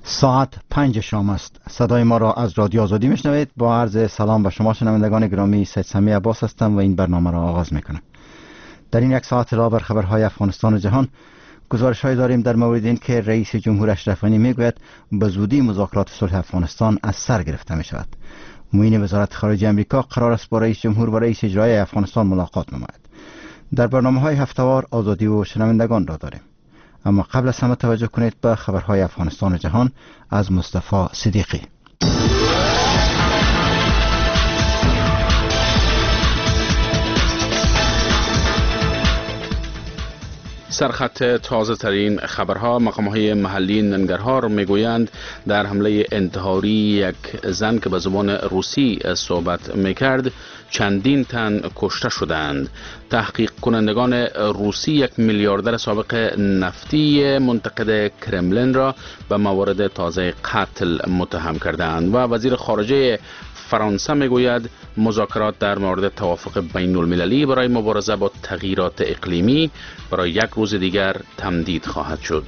ساعت 5 شام است. صدای ما را از رادیو آزادی میشنوید. با عرض سلام به شما شنوندگان گرامی، سید سمیع عباس هستم و این برنامه را آغاز میکنم. در این یک ساعت را بر خبرهای افغانستان و جهان گزارش‌هایی داریم در مورد این که رئیس جمهور اشرف غنی میگوید به زودی مذاکرات صلح افغانستان از سر گرفته می شود. معین وزارت خارجه امریکا قرار است با رئیس جمهور و رئیس اجرایی افغانستان ملاقات نماید. در برنامه‌های هفته‌وار آزادی و شنوندگان را داریم. اما قبل از همه توجه کنید به خبرهای افغانستان و جهان از مصطفی صدیقی. سرخط تازه ترین خبرها. مقام‌های محلی ننگرهار میگویند در حمله انتحاری یک زن که به زبان روسی صحبت میکرد چندین تن کشته شدند. تحقیق کنندگان روسی یک میلیاردر سابق نفتی منتقد کرملین را به موارد تازه قتل متهم کردند و وزیر خارجه فرانسه میگوید مذاکرات در مورد توافق بین المللی برای مبارزه با تغییرات اقلیمی برای یک روز دیگر تمدید خواهد شد.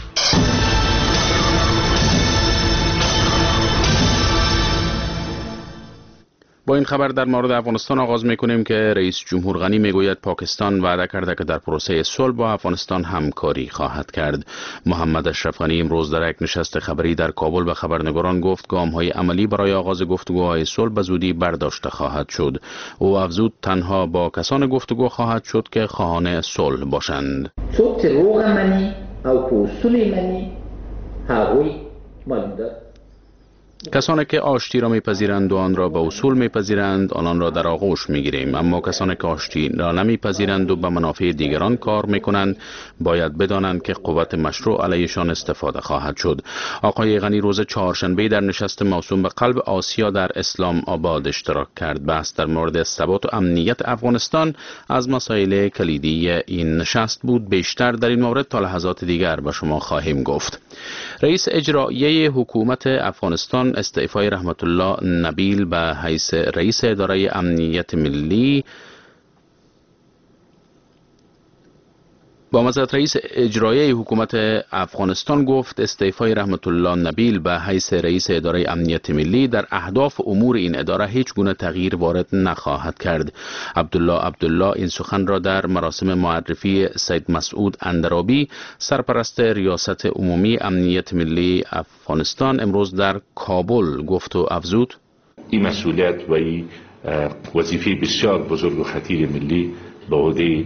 با این خبر در مورد افغانستان آغاز میکنیم که رئیس جمهور غنی میگوید پاکستان وعده کرده که در پروسه صلح با افغانستان همکاری خواهد کرد. محمد اشرف غنی امروز در یک نشست خبری در کابل به خبرنگاران گفت گام‌های عملی برای آغاز گفتگوهای صلح به زودی برداشته خواهد شد. او افزود تنها با کسان گفتگو خواهد شد که خواهان صلح باشند. څوک روغ منی او په اصول منی هغوی مالدار کسانی که آشتی را میپذیرند و آن را به اصول میپذیرند آنان را در آغوش میگیریم، اما کسانی که آشتی را نمیپذیرند و به منافع دیگران کار میکنند باید بدانند که قوت مشروع علیشان استفاده خواهد شد. آقای غنی روز چهارشنبه در نشست موسوم به قلب آسیا در اسلام آباد اشتراک کرد. بحث در مورد ثبات و امنیت افغانستان از مسائل کلیدی این نشست بود. بیشتر در این مورد تا لحظات دیگر به شما خواهیم گفت. رئیس اجرایی حکومت افغانستان استعفای رحمت الله نبیل به حیث رئیس اداره امنیت ملی رئیس اجرایی حکومت افغانستان گفت استعفای رحمت الله نبیل به حیث رئیس اداره امنیت ملی در اهداف امور این اداره هیچ گونه تغییر وارد نخواهد کرد. عبدالله این سخن را در مراسم معرفی سید مسعود اندرابی سرپرست ریاست عمومی امنیت ملی افغانستان امروز در کابل گفت و افزود این مسئولیت و این وظیفه بسیار بزرگ و خطیر ملی به عهده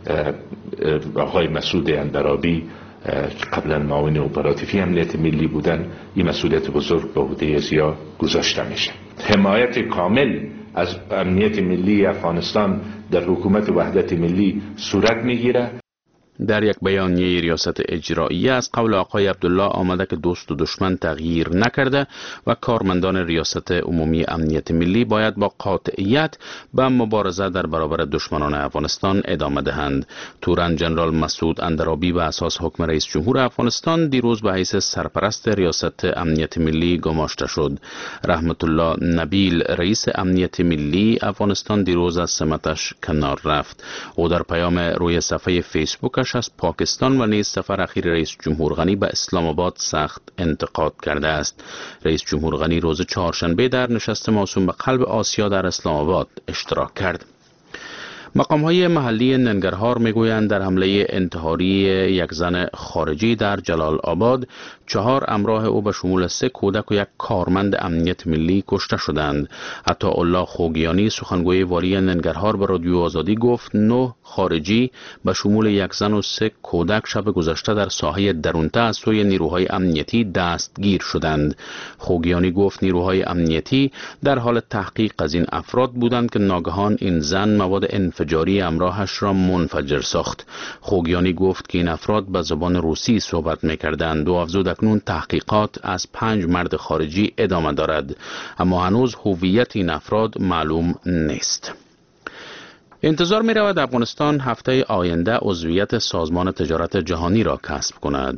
آقای مسعود اندرابی قبلا معاون اپراتیفی امنیت ملی بودن، این مسئولیت بزرگ به عهده ضیا گذاشته میشه. حمایت کامل از امنیت ملی افغانستان در حکومت وحدت ملی صورت میگیره. در یک بیانیه ریاست اجراییه از قول آقای عبدالله آمده که دوست و دشمن تغییر نکرده و کارمندان ریاست عمومی امنیت ملی باید با قاطعیت به مبارزه در برابر دشمنان افغانستان ادامه دهند. تورن جنرال مسعود اندرابی به اساس حکم رئیس جمهور افغانستان دیروز به حیث سرپرست ریاست امنیت ملی گماشته شد. رحمت الله نبیل رئیس امنیت ملی افغانستان دیروز از سمتش کنار رفت. او در پیام روی صفحه فیسبوکش از پاکستان و نیز سفر اخیر رئیس جمهور غنی به اسلام آباد سخت انتقاد کرده است. رئیس جمهور غنی روز چهارشنبه در نشست موسوم به قلب آسیا در اسلام آباد اشتراک کرد. مقام‌های محلی ننگرهار میگویند در حمله انتحاری یک زن خارجی در جلال آباد 4 همراه او به شمول 3 کودک و 1 کارمند امنیت ملی کشته شدند. عطاالله خوگیانی سخنگوی والی ننگرهار به رادیو آزادی گفت 9 خارجی به شمول 1 زن و 3 کودک شب گذشته در ساحه درونته از سوی نیروهای امنیتی دستگیر شدند. خوگیانی گفت نیروهای امنیتی در حال تحقیق از این افراد بودند که ناگهان این زن مواد انفجاری همراهش را منفجر ساخت. خوگیانی گفت که این افراد به زبان روسی صحبت می‌کردند و افزود اکنون تحقیقات از 5 مرد خارجی ادامه دارد، اما هنوز هویت این افراد معلوم نیست. انتظار می رود افغانستان هفته آینده عضویت سازمان تجارت جهانی را کسب کند.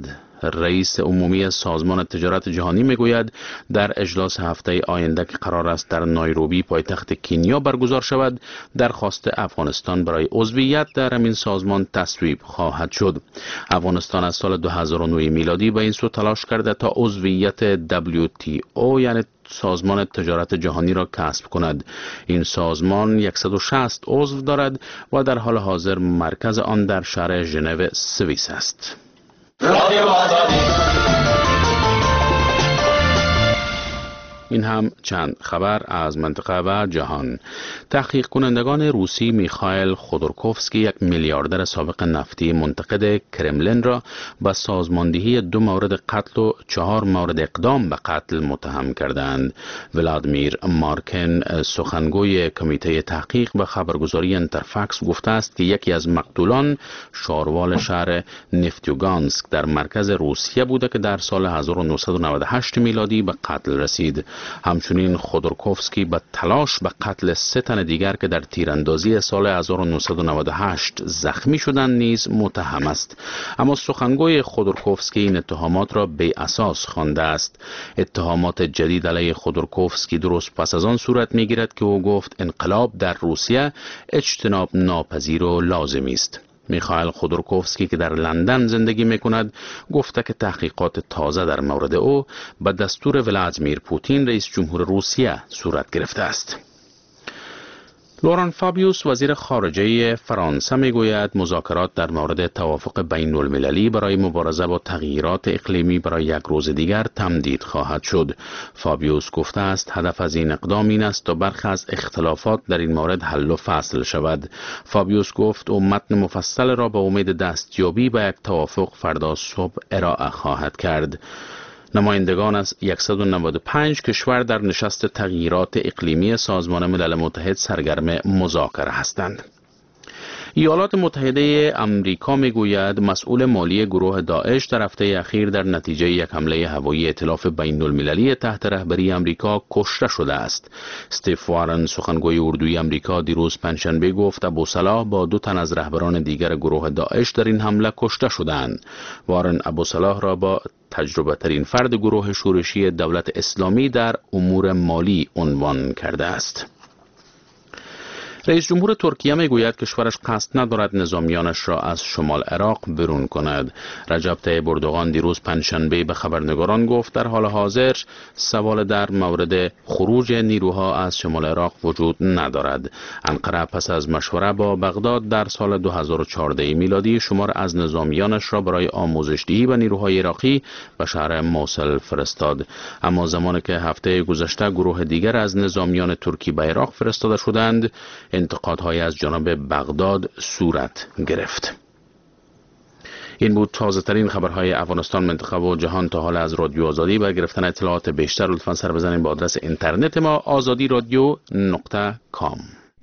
رئیس عمومی سازمان تجارت جهانی میگوید در اجلاس هفته آینده که قرار است در نایروبی پایتخت کنیا برگزار شود، درخواست افغانستان برای عضویت در همین سازمان تصویب خواهد شد. افغانستان از سال 2009 میلادی به این سو تلاش کرده تا عضویت WTO یعنی سازمان تجارت جهانی را کسب کند. این سازمان 160 عضو دارد و در حال حاضر مرکز آن در شهر ژنو سوئیس است. این هم چند خبر از منطقه و جهان. تحقیق کنندگان روسی میخائیل خودورکوفسکی، یک میلیاردر سابق نفتی، منتقد کرملین را به سازماندهی 2 مورد قتل و 4 مورد اقدام به قتل متهم کردند. ولادیمیر مارکن، سخنگوی کمیته تحقیق، به خبرگزاری انترفاکس گفته است که یکی از مقتولان شاروال شهر نفتیوگانسک در مرکز روسیه بوده که در سال 1998 میلادی به قتل رسید. همچنین خودورکوفسکی به تلاش به قتل 3 تن دیگر که در تیراندازی سال 1998 زخمی شدند نیز متهم است. اما سخنگوی خودورکوفسکی این اتهامات را بی اساس خوانده است. اتهامات جدید علیه خودورکوفسکی درست پس از آن صورت میگیرد که او گفت انقلاب در روسیه اجتناب ناپذیر و لازمی است. میخائیل خودورکوفسکی که در لندن زندگی میکند گفته که تحقیقات تازه در مورد او به دستور ولادیمیر پوتین رئیس جمهور روسیه صورت گرفته است. لوران فابیوس، وزیر خارجه فرانسه، میگوید مذاکرات در مورد توافق بین المللی برای مبارزه با تغییرات اقلیمی برای یک روز دیگر تمدید خواهد شد. فابیوس گفته است هدف از این اقدام این است تا برخی از اختلافات در این مورد حل و فصل شود. فابیوس گفت او متن مفصل را به امید دستیابی به یک توافق فردا صبح ارائه خواهد کرد. نمایندگان از 195 کشور در نشست تغییرات اقلیمی سازمان ملل متحد سرگرم مذاکره هستند. ایالات متحده آمریکا میگوید مسئول مالی گروه داعش در هفته اخیر در نتیجه یک حمله هوایی ائتلاف بین المللی تحت رهبری آمریکا کشته شده است. استیو وارن، سخنگوی اردوی آمریکا، دیروز پنجشنبه گفت ابوصلاح با 2 تن از رهبران دیگر گروه داعش در این حمله کشته شدند. وارن ابوصلاح را با تجربه ترین فرد گروه شورشی دولت اسلامی در امور مالی عنوان کرده است. رئیس جمهور ترکیه میگوید کشورش قصد ندارد نظامیانش را از شمال عراق برون کند. رجب طیب اردوغان دیروز پنجشنبه به خبرنگاران گفت در حال حاضر سوال در مورد خروج نیروها از شمال عراق وجود ندارد. انقره پس از مشوره با بغداد در سال 2014 میلادی شمار از نظامیانش را برای آموزش‌دهی به نیروهای عراقی به شهر موصل فرستاد. اما زمانی که هفته گذشته گروه دیگر از نظامیان ترکی به عراق فرستاده شدند، انتقادهای از جانب بغداد صورت گرفت. این بود تازه ترین خبرهای افغانستان، منطقه و جهان تا حال از رادیو آزادی. برای گرفتن اطلاعات بیشتر لطفاً سر بزنید به آدرس اینترنت ما azadiradio.com.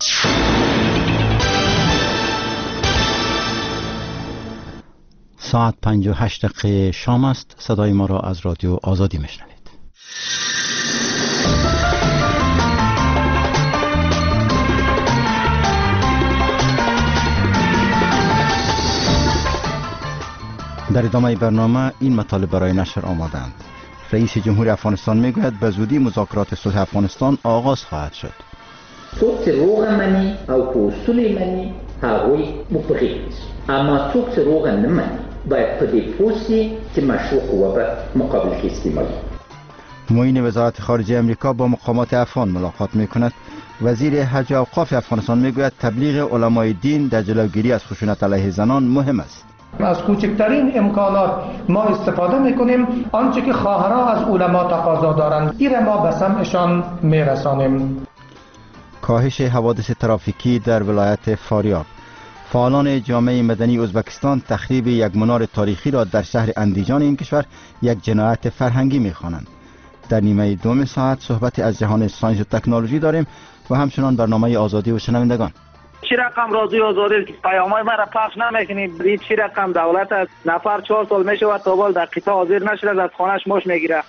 ساعت 58 دقیقه شام است. صدای ما را از رادیو آزادی میشنوید. در ادامه برنامه این مطالب برای نشر آمادند. رئیس جمهور افغانستان میگوید به زودی مذاکرات صلح افغانستان آغاز خواهد شد. څوک چې روغه مني او په اصول یې مني هغوی موفقیږي، اما څوک چې روغه نه مني باید په دې پوه سي چې مشروع قوه به مقابل کې استعمالي. معین وزارت خارجه امریکا با مقامات افغان ملاقات میکند. وزیر حج و اوقاف افغانستان میگوید تبلیغ علمای دین در جلوگیری از خشونت علیه زنان مهم است. از کوچکترین امکانات ما استفاده میکنیم، آنچه که خواهرها از علما تقاضا دارند این ما به سمعشان میرسانیم. کاهش حوادث ترافیکی در ولایت فاریاب. فعالان جامعه مدنی ازبکستان تخریب یک منار تاریخی را در شهر اندیجان این کشور یک جنایت فرهنگی میخوانند. در نیمه دوم ساعت صحبت از جهان ساینس و تکنولوژی داریم و همچنان برنامه آزادی و شنوندگان. چی رقم رادیو آزادی پیامای مرا پخش نمیکنید؟ چی رقم دولت از نفر 4 سال میشه و تا بال دقیقه حاضر نشده از خانهش ماش میگیره.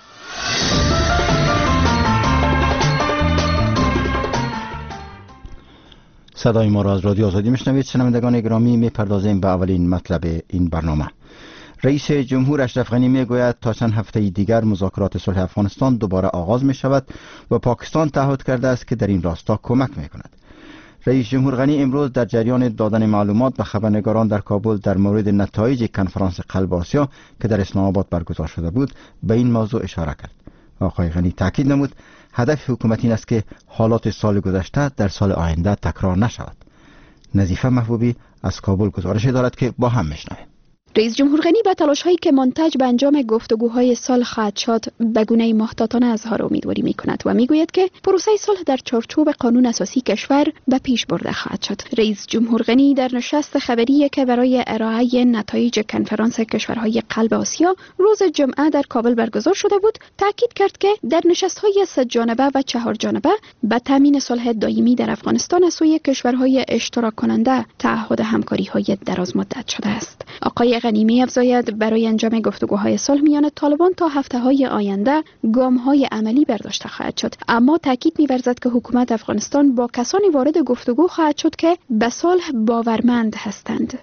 صدای ما را از رادیو آزادی میشنوید. شنوندگان گرامی، میپردازیم به اولین مطلب این برنامه. رئیس جمهور اشرف غنی میگوید تا چند هفته دیگر مذاکرات صلح افغانستان دوباره آغاز می شود و پاکستان تعهد کرده است که در این راستا کمک می کند. رئیس جمهور غنی امروز در جریان دادن معلومات به خبرنگاران در کابل در مورد نتایج کنفرانس قلب آسیا که در اسلام آباد برگزار شده بود به این موضوع اشاره کرد. آقای غنی تاکید نمود هدف حکومت این است که حالات سال گذشته در سال آینده تکرار نشود. نظیفه محبوبی از کابل گزارش دارد که با هم میشنویم. رئیس جمهور غنی به تلاش‌هایی که منتج به انجام گفتگوهای صلح خواهد شد به گونه محتاطانه اظهار امیدواری می‌کند و می‌گوید که پروسه صلح در چارچوب قانون اساسی کشور به پیش برده خواهد شد. رئیس جمهور غنی در نشست خبری که برای ارائه نتایج کنفرانس کشورهای قلب آسیا روز جمعه در کابل برگزار شده بود، تاکید کرد که در نشست‌های 3 جانبه و 4 جانبه به تامین صلح دائمی در افغانستان از سوی کشورهای اشتراک کننده تعهد همکاری‌های درازمدت شده است. آقای غنی می‌افزاید برای انجام گفتگوهای صلح میان طالبان تا هفته‌های آینده گام‌های عملی برداشته خواهد شد، اما تاکید می‌ورزد که حکومت افغانستان با کسانی وارد گفتگو خواهد شد که به صلح باورمند هستند.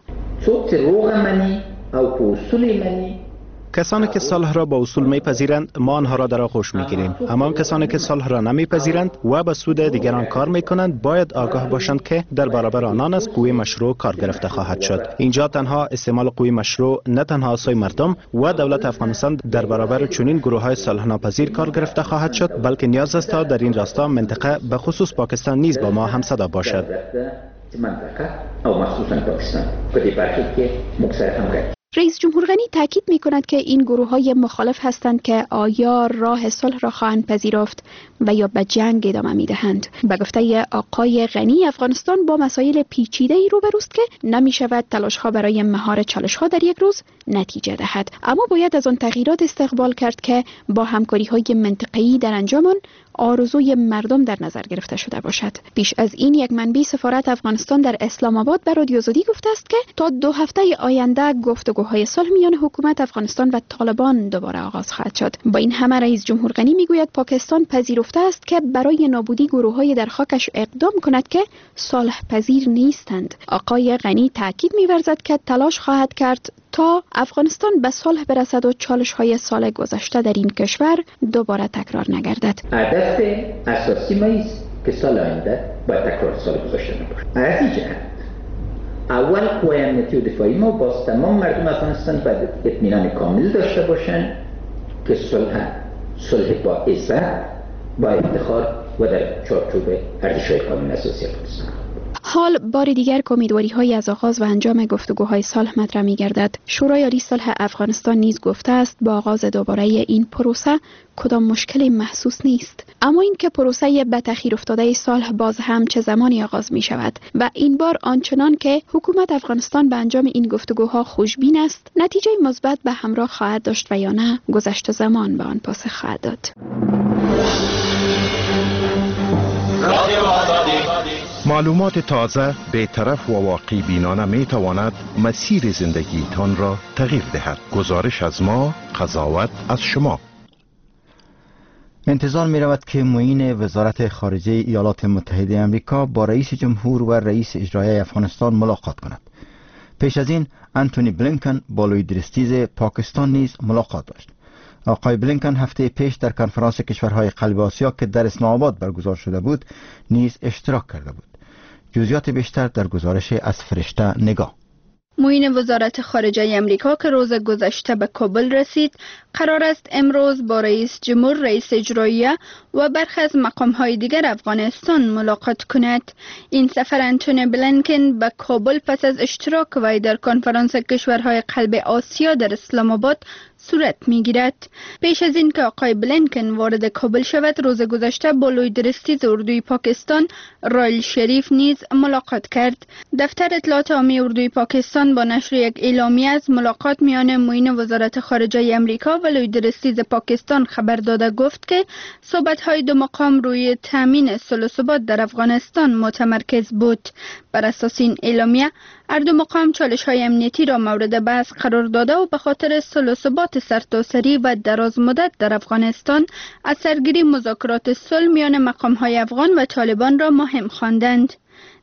کسانی که صلح را با اصول میپذیرند ما آنها را در آغوش میگیریم، اما کسانی که صلح را نمیپذیرند و به سود دیگران کار میکنند باید آگاه باشند که در برابر آنان از قوه مشروع کار گرفته خواهد شد. اینجا تنها استعمال قوه مشروع نه تنها سوی مردم و دولت افغانستان در برابر چنین گروه‌های صلح ناپذیر کار گرفته خواهد شد، بلکه نیاز است تا در این راستا منطقه به خصوص پاکستان نیز با ما همصدا باشد. رئیس جمهور غنی تاکید می‌کند که این گروه‌های مخالف هستند که آیا راه صلح را خواهند پذیرفت و یا به جنگ ادامه می‌دهند. به گفته آقای غنی افغانستان با مسائل پیچیده‌ای روبروست که نمی‌شود تلاش‌ها برای مهار چالش‌ها در یک روز نتیجه دهد، اما باید از آن تغییرات استقبال کرد که با همکاری‌های منطقه‌ای در انجام آن آرزوی مردم در نظر گرفته شده باشد. پیش از این یک منبع سفارت افغانستان در اسلام آباد به رادیو آزادی گفته است که تا 2 هفته آینده گفتگوهای صلح میان حکومت افغانستان و طالبان دوباره آغاز خواهد شد. با این همه رئیس جمهور غنی میگوید پاکستان پذیرفته است که برای نابودی گروه‌های در خاکش اقدام کند که صلح پذیر نیستند. آقای غنی تاکید می‌ورزد که تلاش خواهد کرد تا افغانستان به صلح برسد و چالش‌های سال گذشته در این کشور دوباره تکرار نگردد. هدف اساسی ما است که سال آینده باید تکرار سال گذشته نباشه. از این جهت اول قوای امنیتی و دفاعی ما با تمام مردم افغانستان باید اطمینان کامل داشته باشند که صلح با عزت، با افتخار و در چارچوب ارزش‌های قانون اساسی افغانستان. حال بار دیگر امیدواری‌های از آغاز و انجام گفتگوهای صلح مطرح می‌گردد. شورای عالی صلح افغانستان نیز گفته است با آغاز دوباره این پروسه کدام مشکلی محسوس نیست، اما اینکه پروسه به تأخیر افتاده صلح باز هم چه زمانی آغاز می شود و این بار آنچنان که حکومت افغانستان به انجام این گفتگوها خوشبین است نتیجه مثبت به همراه خواهد داشت و یا نه گذشت زمان به آن پاسخ خواهد داد. معلومات تازه، بی‌طرف و واقعی بینانه می تواند مسیر زندگیتان را تغییر دهد. گزارش از ما، قضاوت از شما. انتظار می رود که معین وزارت خارجه ایالات متحده آمریکا با رئیس جمهور و رئیس اجرایی افغانستان ملاقات کند. پیش از این انتونی بلینکن با لوید ریستیز پاکستان نیز ملاقات داشت. آقای بلینکن هفته پیش در کنفرانس کشورهای قلب آسیا که در اسلام آباد برگزار شده بود نیز اشتراک کرده بود. جزئیات بیشتر در گزارش از فرشته نگاه. معین وزارت خارجه امریکا که روز گذشته به کابل رسید، قرار است امروز با رئیس جمهور، رئیس اجرایی و برخی از مقام‌های دیگر افغانستان ملاقات کند. این سفر انتونی بلینکن به کابل پس از اشتراک وی در کنفرانس کشورهای قلب آسیا در اسلام آباد صورت می‌گیرد. پیش از این که آقای بلینکن وارد کابل شود، روز گذشته با لوید ریستیز اردوی پاکستان، رایل شریف نیز ملاقات کرد. دفتر اطلاعات عامی اردوی پاکستان با نشر یک اعلامیه از ملاقات میان معین وزارت خارجه امریکا و لوید ریستیز پاکستان خبر داده گفت که صحبت‌های دو مقام روی تامین صلح و ثبات در افغانستان متمرکز بود. بر اساس این اعلامیه هر دو مقام چالش‌های امنیتی را مورد بحث قرار داده و به خاطر صلح و ثبات سرتاسری و دراز مدت در افغانستان از سرگیری مذاکرات صلح میان مقام‌های افغان و طالبان را مهم خواندند.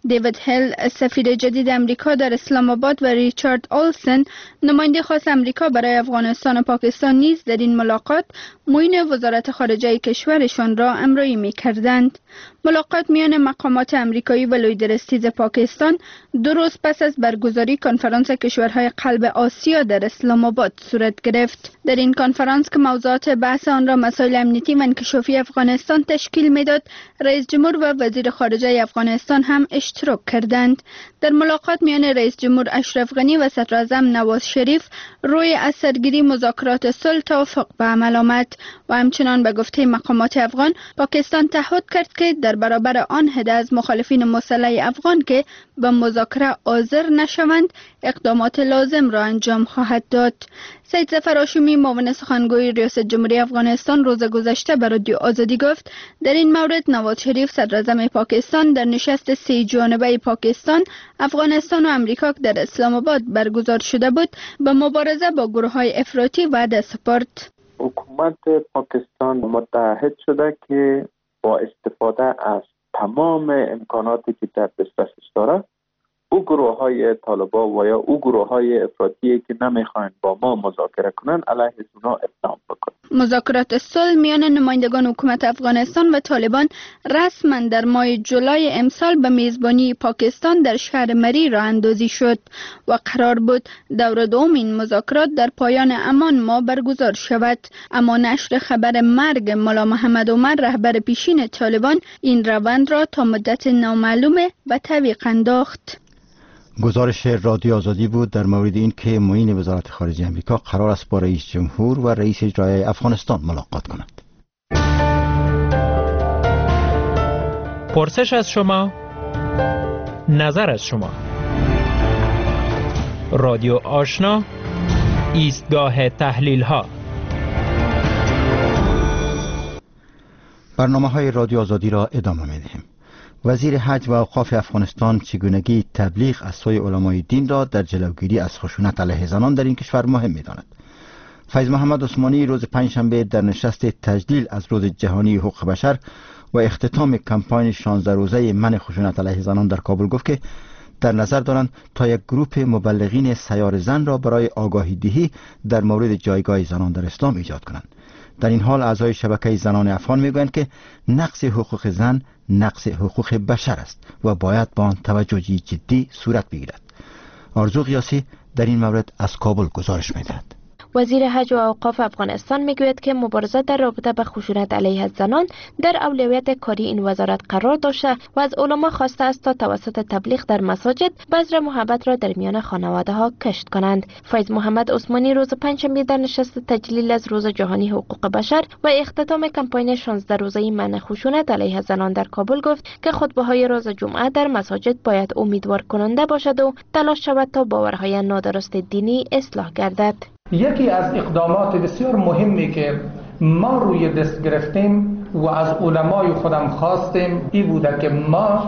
دیوید هیل سفیر جدید امریکا در اسلام آباد و ریچارد اولسن نماینده خاص امریکا برای افغانستان و پاکستان نیز در این ملاقات معین وزارت خارجه کشورشان را همراهی می‌کردند. ملاقات میان مقامات امریکایی و لویدرستیز پاکستان 2 روز پس از برگزاری کنفرانس کشورهای قلب آسیا در اسلام آباد صورت گرفت. در این کنفرانس که موضوعات بحث آن را مسائل امنیتی و انکشافی افغانستان تشکیل میداد، رئیس جمهور و وزیر خارجه افغانستان هم اشتراک کردند. در ملاقات میان رئیس جمهور اشرف غنی و صدر اعظم نواز شریف روی از سرگیری مذاکرات صلح توافق به عمل آمد و همچنان به گفته مقامات افغان پاکستان تعهد کرد که در برابر آن عده از مخالفین مسلح افغان که به مذاکره حاضر نشوند اقدامات لازم را انجام خواهد داد. سید ظفر هاشمی معاون سخنگوی ریاست جمهوری افغانستان روز گذشته به رادیو آزادی گفت در این مورد نواز شریف صدر اعظم پاکستان در نشست 3 جانبه پاکستان، افغانستان و امریکا که در اسلام آباد برگزار شده بود به مبارزه با گروه‌های افراطی وعده سپرد. حکومت پاکستان متعهد شده که با استفاده از تمام امکاناتی که در دسترسش داره او گروه‌های طالبان و یا او گروه‌های افراطی که نمیخواین با ما مذاکره کنن علیه اونا اقدام بکنه. مذاکرات صلح میان نمایندگان حکومت افغانستان و طالبان رسما در ماه جولای امسال به میزبانی پاکستان در شهر مری راه اندازی شد و قرار بود دور دوم این مذاکرات در پایان همان ماه برگزار شود، اما نشر خبر مرگ ملا محمد عمر رهبر پیشین طالبان این روند را تا مدت نامعلومه به تعویق انداخت. گزارش رادیو آزادی بود در مورد این که معین وزارت خارجه امریکا قرار است با رئیس جمهور و رئیس اجرایی افغانستان ملاقات کند. پرسش از شما، نظر از شما. رادیو آشنا، ایستگاه تحلیل ها. برنامه‌های رادیو آزادی را ادامه می‌دهیم. وزیر حج و اوقاف افغانستان چگونگی تبلیغ از سوی علمای دین را در جلوگیری از خشونت علیه زنان در این کشور مهم می‌داند. فیض محمد عثمانی روز پنجشنبه در نشست تجلیل از روز جهانی حقوق بشر و اختتام کمپاین 16 روزه منع خشونت علیه زنان در کابل گفت که در نظر دارند تا یک گروه مبلغین سیار زن را برای آگاهی دهی در مورد جایگاه زنان در اسلام ایجاد کنند. در این حال اعضای شبکه زنان افغان میگویند که نقض حقوق زن نقض حقوق بشر است و باید با آن توجهی جدی صورت بگیرد. آرزو قیاسی در این مورد از کابل گزارش می‌دهد. وزیر حج و اوقاف افغانستان میگوید که مبارزه در رابطه با خشونت علیه زنان در اولویت کاری این وزارت قرار داشته و از علما خواسته است تا توسط تبلیغ در مساجد بذر محبت را در میان خانواده ها کشت کنند. فیض محمد عثمانی روز پنجشنبه در نشست تجلیل از روز جهانی حقوق بشر و اختتام کمپاین 16 روزه منع خشونت علیه زنان در کابل گفت که خطبه‌های روز جمعه در مساجد باید امیدوار کننده باشد و تلاش شود تا باورهای نادرست دینی اصلاح گردد. یکی از اقدامات بسیار مهمی که ما روی دست گرفتیم و از علمای خودم خواستیم این بوده که ما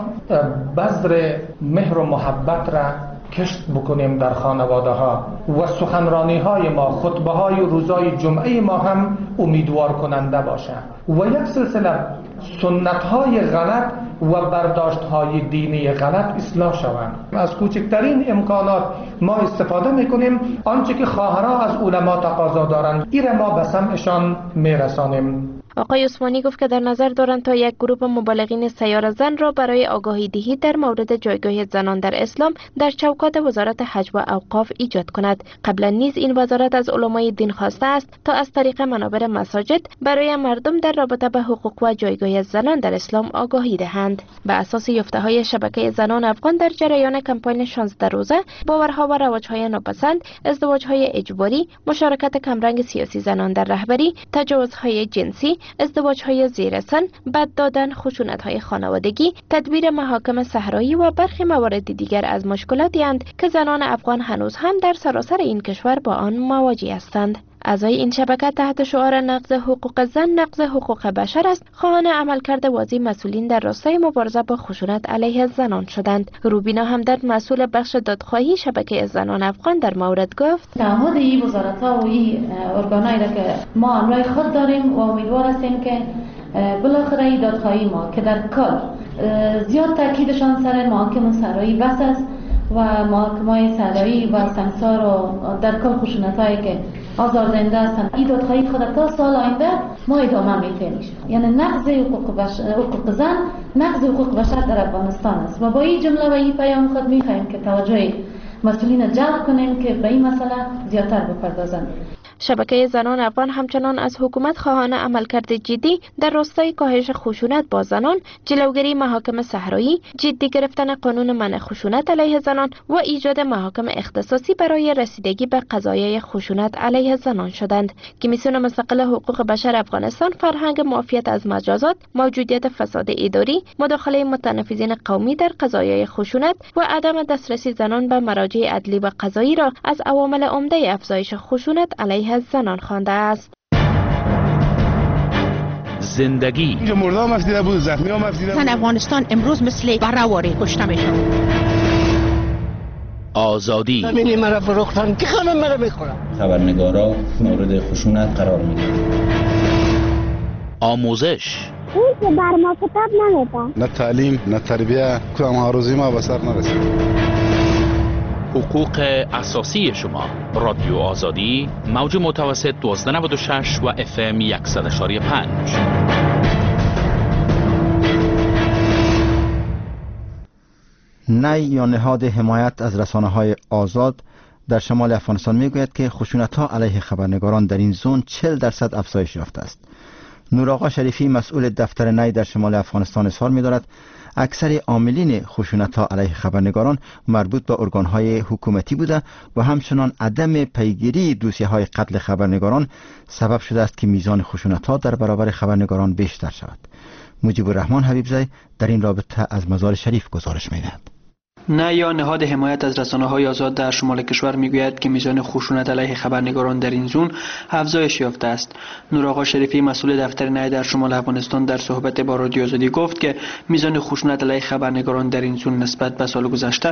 بذر مهر و محبت را کشت بکنیم در خانواده ها و سخنرانی های ما، خطبه های روزای جمعه ما هم امیدوار کننده باشه و یک سلسله سنت های غلط و برداشت های دینی غلط اصلاح شوند. از کوچکترین امکانات ما استفاده میکنیم، آنچه که خواهرها از علما تقاضا دارند این ما به سمعشان میرسانیم. آقای عثمانی گفت که در نظر دارند تا یک گروه مبلغین سیار زن را برای آگاهی دهی در مورد جایگاه زنان در اسلام در چوکات وزارت حج و اوقاف ایجاد کند. قبلا نیز این وزارت از علمای دین خواسته است تا از طریق منابر مساجد برای مردم در رابطه با حقوق و جایگاه زنان در اسلام آگاهی دهند. به اساس یافته‌های شبکه زنان افغان در جریان کمپاین 16 روزه، باورها و رواج‌های ناپسند، ازدواج‌های اجباری، مشارکت کمرنگ سیاسی زنان در رهبری، تجاوزهای جنسی، ازدواج‌های زیر سن، بد دادن، خشونت‌های خانوادگی، تدبیر محاکم صحرایی و برخی موارد دیگر از مشکلاتی اند که زنان افغان هنوز هم در سراسر این کشور با آن مواجه هستند. اعضای این شبکه تحت شعار نقض حقوق زن نقض حقوق بشر است خواهان عملکرد واضح مسئولین در راستای مبارزه با خشونت علیه زنان شدند. روبینا همدرد مسئول بخش دادخواهی شبکه زنان افغان در مورد گفت: تعهد این وزارت‌ها و این ارگان‌هایی را که ما همراه خود داریم و امیدوار هستیم که بالاخره این دادخواهی ما که در کل زیاد تاکیدشان سر محاکم سرایی بس است و محاکم‌های سرایی و سنگسار و در کل خشونت‌هایی که آزاردهنده هستند این دادخواهی خود تا سال آینده ما ادامه می‌دیم. یعنی نقض حقوق زن، نقض حقوق بشر در افغانستان است و با این جمله و این پیام خود می‌خواهیم که توجه مسئولین جلب کنیم که به این مسئله زیادتر بپردازند. شبکه زنان افغان همچنان از حکومت خواهان عملکرد جدی در راستای کاهش خشونت با زنان، جلوگیری محاکم صحرایی، جدی گرفتن قانون منع خشونت علیه زنان و ایجاد محاکم اختصاصی برای رسیدگی به قضایای خشونت علیه زنان شدند. کمیسیون مستقل حقوق بشر افغانستان فرهنگ معافیت از مجازات، موجودیت فساد اداری، مداخله متنفذین قومی در قضایای خشونت و عدم دسترسی زنان به مراجع عدلی و قضایی را از عوامل عمده افزایش خشونت علیه زنان خوانده است. زندگی اینجا مرده هم افزیده بود، زخمی هم افزیده بود. زن افغانستان امروز مثل برهواری کشته میشن. آزادی ببینی مرا فروختن که خانم مرا بخورم. خبرنگارا مورد خشونت قرار میگیرن. آموزش این که بر ما کتاب نمیده. نه تعلیم نه تربیه کدام آرزوی ما به سر نرسید. حقوق اساسی شما. رادیو آزادی، موج متوسط 1296 و FM 100.5. نی یا نهاد حمایت از رسانه‌های آزاد در شمال افغانستان میگوید که خشونت‌ها علیه خبرنگاران در این زون 40% افزایش یافته است. نورآقا شریفی مسئول دفتر نی در شمال افغانستان اظهار می‌دارد اکثر عاملین خشونت‌ها علیه خبرنگاران مربوط به ارگان‌های حکومتی بوده و همچنان عدم پیگیری دوسیه‌های قتل خبرنگاران سبب شده است که میزان خشونت‌ها در برابر خبرنگاران بیشتر شود. مجیب الرحمن حبیبزی در این رابطه از مزار شریف گزارش می‌دهد. نه یا نهاد حمایت از رسانه‌های آزاد در شمال کشور میگوید که میزان خشونت علیه خبرنگاران در این زون افزایش یافته است. نورآقا شریفی مسئول دفتر نه در شمال افغانستان در صحبت با رادیو آزادی گفت که میزان خشونت علیه خبرنگاران در این زون نسبت به سال گذشته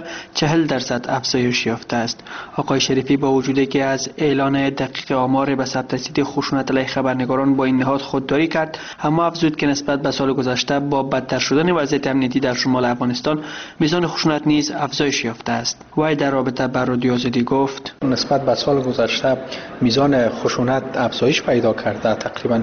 40% افزایش یافته است. آقای شریفی با وجودی که از اعلان دقیق آمار به ثبت رسیده خشونت علیه خبرنگاران با این نهاد خودداری کرد، اما افزود که نسبت به سال گذشته با بدتر شدن وضعیت امنیتی در شمال افغانستان میزان خشونت نیز افزایش یافته است. وی در رابطه با رادیو آزادی گفت نسبت به سال گذشته میزان خشونت افزایش پیدا کرده، تقریبا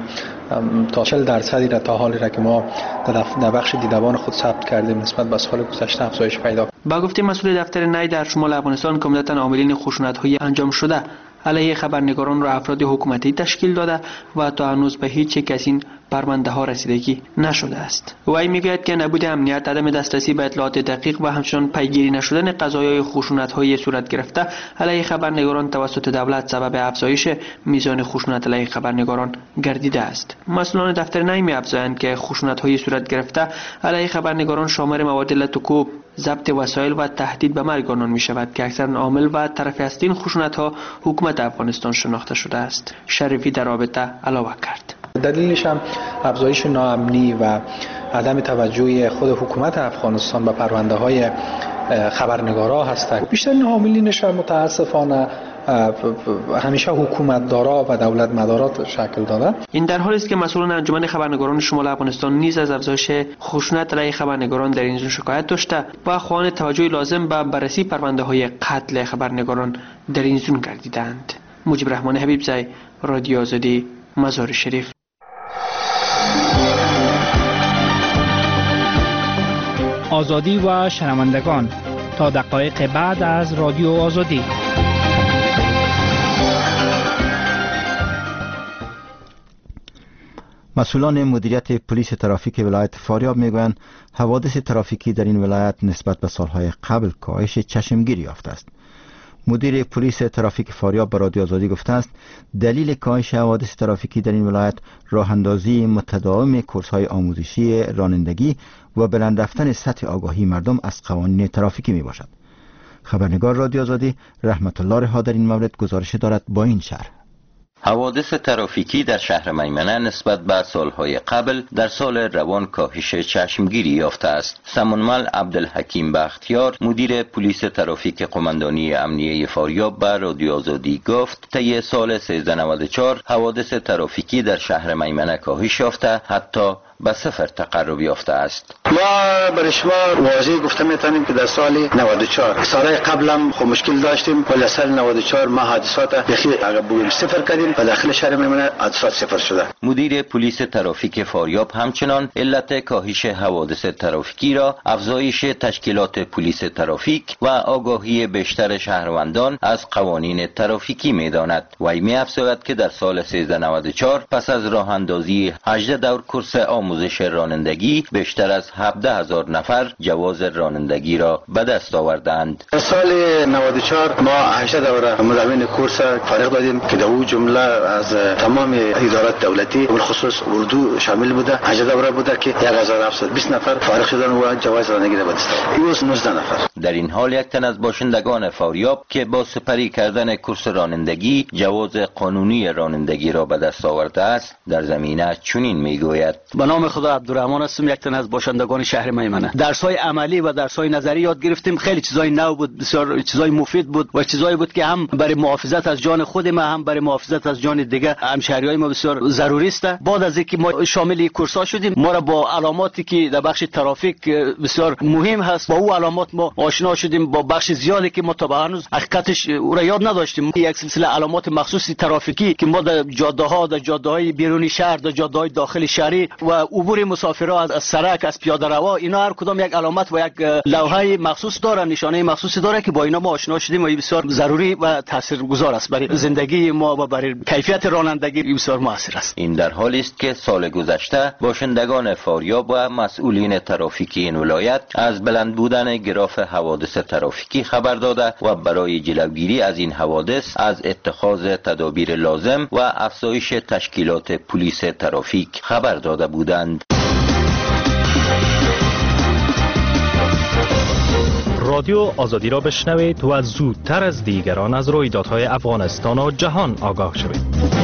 تا 40% را تا حالی را که ما در بخش دیدبان خود ثبت کردیم نسبت به سال گذشته افزایش پیدا. با گفته مسئول دفتر نی در شمال افغانستان که عمدتاً عاملین خشونت‌های انجام شده علیه خبرنگاران را افراد حکومتی تشکیل داده و تا هنوز به هیچ یک از این پرونده ها رسیدگی نشده است. وی میگوید که نبود امنیت، عدم دسترسی به اطلاعات دقیق و همچنین پیگیری نشدن قضایای خشونت‌های صورت گرفته علیه خبرنگاران توسط دولت سبب افزایش میزان خشونت علیه خبرنگاران گردیده است. مسئولان دفتر نی می‌افزایند که خشونت‌های صورت گرفته علیه خبرنگاران شامل مواد لطوکوب، ضبط وسایل و تهدید به مرگ آنان می شود که اکثر عامل و طرف اصلی این خشونت‌ها حکومت افغانستان شناخته شده است. شریفی در رابطه علاوه کرد دلیلش هم افزایش ناامنی و عدم توجه خود حکومت افغانستان به پرونده های خبرنگارا هستند. بیشتر عاملینش متاسفانه همیشه حکومت دارا و دولت مدارات شکل داده. این در حالی است که مسئولان انجمن خبرنگاران شمال افغانستان نیز از افزایش خشونت علیه خبرنگاران در این زون شکایت داشته و خواهان توجه لازم به بررسی پرونده های قتل خبرنگاران در این زون گردیدند. مجیب الرحمن حبیبزی، رادیو آزادی، مزار شریف. آزادی و شنوندگان، تا دقایق بعد از رادیو آزادی. مسئولان مدیریت پلیس ترافیک ولایت فاریاب میگویند حوادث ترافیکی در این ولایت نسبت به سالهای قبل کاهش چشمگیری یافته است. مدیر پلیس ترافیک فاریاب به رادیو آزادی گفته است دلیل کاهش حوادث ترافیکی در این ولایت راه اندازی متداوم کورس‌های آموزشی رانندگی و بلند رفتن سطح آگاهی مردم از قوانین ترافیکی می باشد. خبرنگار رادیو آزادی رحمت الله رها در این مورد گزارش دارد با این شرح. حوادث ترافیکی در شهر میمنه نسبت به سالهای قبل در سال روان کاهش چشمگیری یافته است. سمنمل عبدالحکیم بختیار مدیر پلیس ترافیک قماندانی امنیه فاریاب به رادیو آزادی گفت طی سال 1394 حوادث ترافیکی در شهر میمنه کاهش یافته حتی به صفر تقرب یافته است. ما برای شما واضح گفته میتونیم که در سال 94 سالهای قبلم خب مشکل داشتیم، ولی سال 94 ما حادثات بخیر اگر بگیم صفر کردیم و داخل شهر میمونه حادثات صفر شده. مدیر پلیس ترافیک فاریاب همچنان علت کاهش حوادث ترافیکی را افزایش تشکیلات پلیس ترافیک و آگاهی بیشتر شهروندان از قوانین ترافیکی می‌داند. وی می‌افزاید که در سال 1394 پس از راه اندازی 18 دور کورس آموزش رانندگی بیشتر از 17,000 نفر جواز رانندگی را به دست آوردند. در سال 94 ما 18 دوره مداوم کورس فارغ دادیم که در اون جمله از تمام ادارات دولتی و خصوص اردو شامل بوده. 18 دوره بوده که 1720 نفر فارغ شدن و جواز رانندگی را به دست آوردند. 19 نفر. در این حال یک تن از باشندگان فاریاب که با سپری کردن کورس رانندگی جواز قانونی رانندگی را به دست آورده است در زمینه چنین میگوید: به نام خدا عبدالرحمن هستم، یک تن از باشندگان شهر میمنه. درس‌های عملی و درس‌های نظری یاد گرفتیم. خیلی چیزای نو بود، بسیار چیزای مفید بود و چیزایی بود که هم برای محافظت از جان خود ما هم برای محافظت از جان دیگه همشهریای ما بسیار ضروری است. بعد از اینکه ما شامل کورس‌ها شدیم، ما را با علاماتی که در بخش ترافیک بسیار مهم هست با اون علامات ما آشنا شدیم. با بخش زیادی که ما تا هنوز حقیقتش او را یاد نداشتیم. یک سلسله علامات مخصوصی ترافیکی که ما در جاده‌ها، در جاده‌های بیرونی شهر، در جاده‌های داخل شهری و عبور مسافرها از سرک، از پیاده روا، اینا هر کدام یک علامت و یک لوحه مخصوص داره، نشانه مخصوصی داره که با اینا ما آشنا شدیم و این بسیار ضروری و تاثیرگذار است برای زندگی ما و برای کیفیت رانندگی بسیار موثر است. این در حالی است که سال گذشته باشندگان فاریاب و مسئولین ترافیکی این ولایت از بلند بودن گراف حوادث ترافیکی خبر داده و برای جلوگیری از این حوادث از اتخاذ تدابیر لازم و افزایش تشکیلات پلیس ترافیک خبر داده بودند. رادیو آزادی را بشنوید و زودتر از دیگران از رویدادهای افغانستان و جهان آگاه شوید.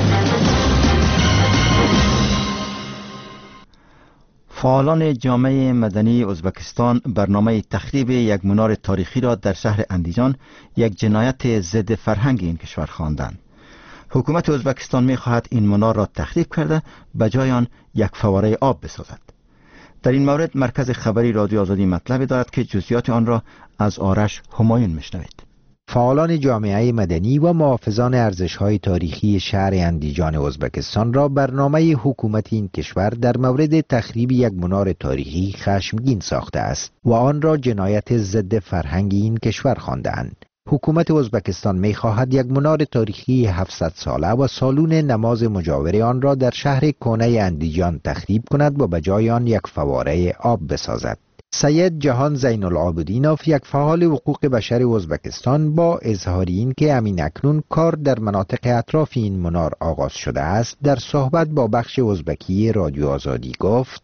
فعالان جامعه مدنی ازبکستان برنامه تخریب یک منار تاریخی را در شهر اندیجان یک جنایت ضد فرهنگ این کشور خواندند. حکومت ازبکستان می خواهد این منار را تخریب کرده به جای آن یک فواره آب بسازد. در این مورد مرکز خبری رادیو آزادی مطلب دارد که جزئیات آن را از آرش همایون میشنوید. فعالان جامعه مدنی و محافظان ارزش‌های تاریخی شهر اندیجان ازبکستان را برنامه حکومت این کشور در مورد تخریب یک منار تاریخی خشمگین ساخته است و آن را جنایت ضد فرهنگ این کشور خوانده‌اند. حکومت ازبکستان می خواهد یک منار تاریخی 700 ساله و سالون نماز مجاور آن را در شهر کهنه اندیجان تخریب کند و به جای آن یک فواره آب بسازد. سید جهان زین العابدینوف، یک فعال حقوق بشر ازبکستان، با اظهار این که همین اکنون کار در مناطق اطراف این منار آغاز شده است، در صحبت با بخش ازبکی رادیو آزادی گفت: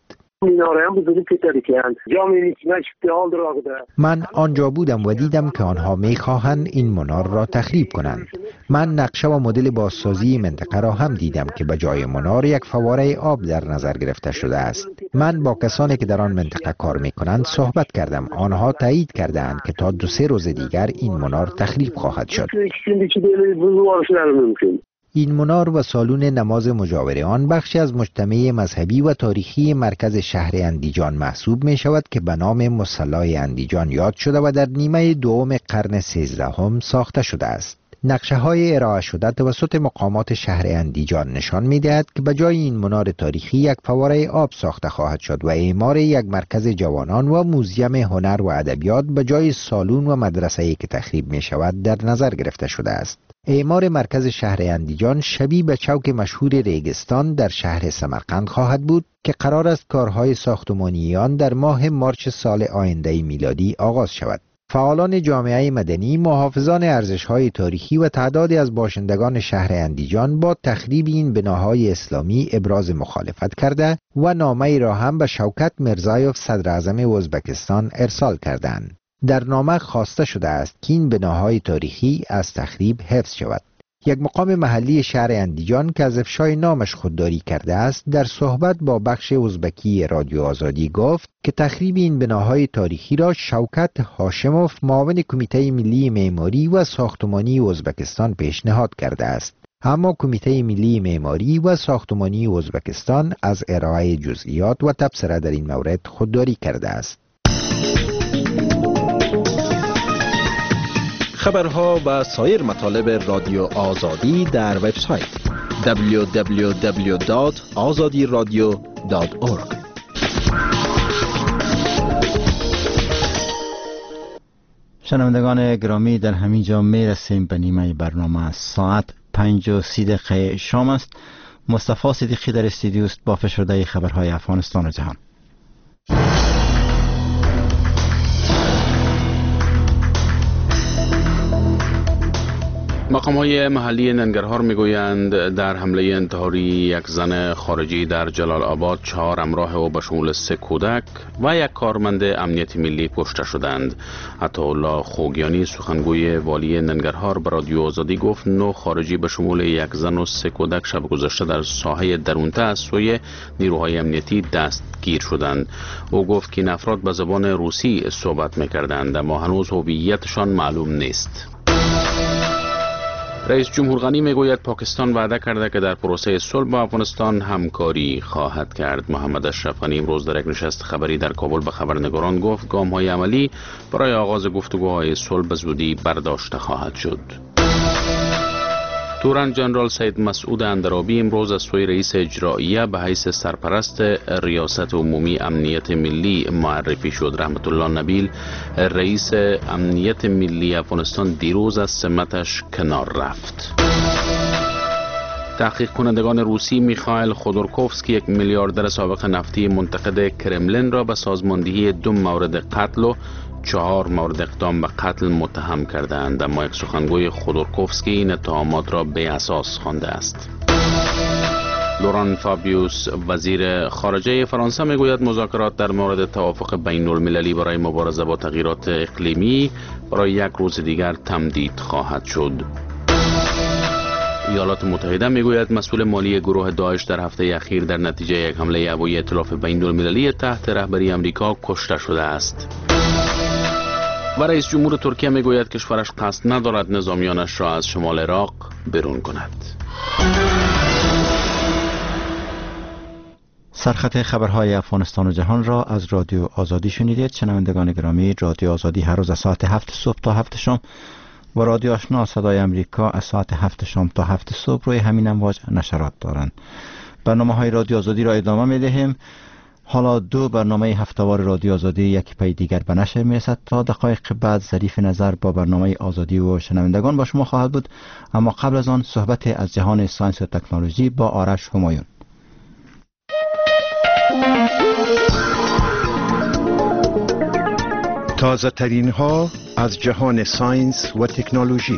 من آنجا بودم و دیدم که آنها میخواهند این منار را تخریب کنند. من نقشه و مدل بازسازی منطقه را هم دیدم که به جای منار یک فواره آب در نظر گرفته شده است. من با کسانی که در آن منطقه کار میکنند صحبت کردم. آنها تایید کردند که تا 2-3 روز دیگر این منار تخریب خواهد شد. این منار و سالون نماز مجاور آن بخشی از مجتمع مذهبی و تاریخی مرکز شهر اندیجان محسوب می شود که به نام مصلی اندیجان یاد شده و در نیمه دوم قرن 13 ساخته شده است. نقشه های ارائه شده توسط مقامات شهر اندیجان نشان می دهد که به جای این منار تاریخی یک فواره آب ساخته خواهد شد و اعمار یک مرکز جوانان و موزیم هنر و ادبیات به جای سالون و مدرسه‌ای که تخریب می شود در نظر گرفته شده است. اعمار مرکز شهر اندیجان شبیه به چوک مشهور ریگستان در شهر سمرقند خواهد بود که قرار است کارهای ساختمانی آن در ماه مارچ سال آینده میلادی آغاز شود. فعالان جامعه مدنی، محافظان ارزش‌های تاریخی و تعدادی از باشندگان شهر اندیجان با تخریب این بناهای اسلامی ابراز مخالفت کرده و نامه‌ای را هم به شوکت میرزایوف صدر اعظم ازبکستان ارسال کردند. در نامه خواسته شده است که این بناهای تاریخی از تخریب حفظ شود. یک مقام محلی شهر اندیجان که از افشای نامش خودداری کرده است، در صحبت با بخش ازبکی رادیو آزادی گفت که تخریب این بناهای تاریخی را شوکت هاشموف، معاون کمیته ملی معماری و ساختمانی ازبکستان پیشنهاد کرده است. اما کمیته ملی معماری و ساختمانی ازبکستان از ارائه جزئیات و تبصره در این مورد خودداری کرده است. خبرها و سایر مطالب رادیو آزادی در وبسایت www.azadiradio.org. شنوندگان گرامی، در همین جا می رسیم به نیمه برنامه. ساعت 5:30 شام است. مصطفی صدیقی در استودیو است با فشرده خبرهای افغانستان و جهان. مقام‌های محلی ننگرهار میگویند در حمله انتحاری یک زن خارجی در جلال آباد 4 همراه او به شمول 3 کودک و یک کارمند امنیت ملی کشته شدند. عطاالله خوگیانی سخنگوی والی ننگرهار به رادیو آزادی گفت 9 خارجی به شمول یک زن و 3 کودک شب گذشته در ساحه درونته از سوی نیروهای امنیتی دستگیر شدند. او گفت که این افراد به زبان روسی صحبت می‌کردند اما هنوز هویتشان معلوم نیست. رئیس جمهور غنی میگوید پاکستان وعده کرده که در پروسه صلح با افغانستان همکاری خواهد کرد. محمد اشرف غنی امروز در یک نشست خبری در کابل به خبرنگاران گفت گام‌های عملی برای آغاز گفتگوهای صلح به زودی برداشته خواهد شد. تورن جنرال سید مسعود اندرابی امروز از سوی رئیس اجرائیه به حیث سرپرست ریاست عمومی امنیت ملی معرفی شد. رحمت الله نبیل رئیس امنیت ملی افغانستان دیروز از سمتش کنار رفت. تحقیق کنندگان روسی میخائیل خودورکوفسکی 1 میلیاردر سابق نفتی منتقد کرملین را به سازماندهی 2 مورد قتل و 4 مورد اقدام به قتل متهم کردند، اما یک سخنگوی خودورکوفسکی این اتهامات را بی اساس خوانده است. لوران فابیوس وزیر خارجه فرانسه میگوید مذاکرات در مورد توافق بین المللی برای مبارزه با تغییرات اقلیمی برای 1 روز دیگر تمدید خواهد شد. ایالات متحده میگوید مسئول مالی گروه داعش در هفته اخیر در نتیجه یک حمله هوایی ائتلاف بین المللی تحت رهبری امریکا کشته شده است. و رئیس جمهور ترکیه میگوید کشورش قصد ندارد نظامیانش را از شمال عراق بیرون کند. سرخط خبرهای افغانستان و جهان را از رادیو آزادی شنیدید. شنوندگان گرامی، رادیو آزادی هر روز از ساعت 7 صبح تا 7 شام و رادیو آشنا صدای امریکا از ساعت 7 شام تا 7 صبح روی همین امواج نشرات دارند. برنامه‌های رادیو آزادی را ادامه می‌دهیم. حالا 2 برنامه هفته‌وار رادیو آزادی یک پی دیگر به نشر می‌رسد. تا دقایق بعد ظریف نظر با برنامه آزادی و شنوندگان با شما خواهد بود، اما قبل از آن صحبت از جهان ساینس و تکنولوژی با آرش همایون. تازه ترین ها از جهان ساینس و تکنولوژی.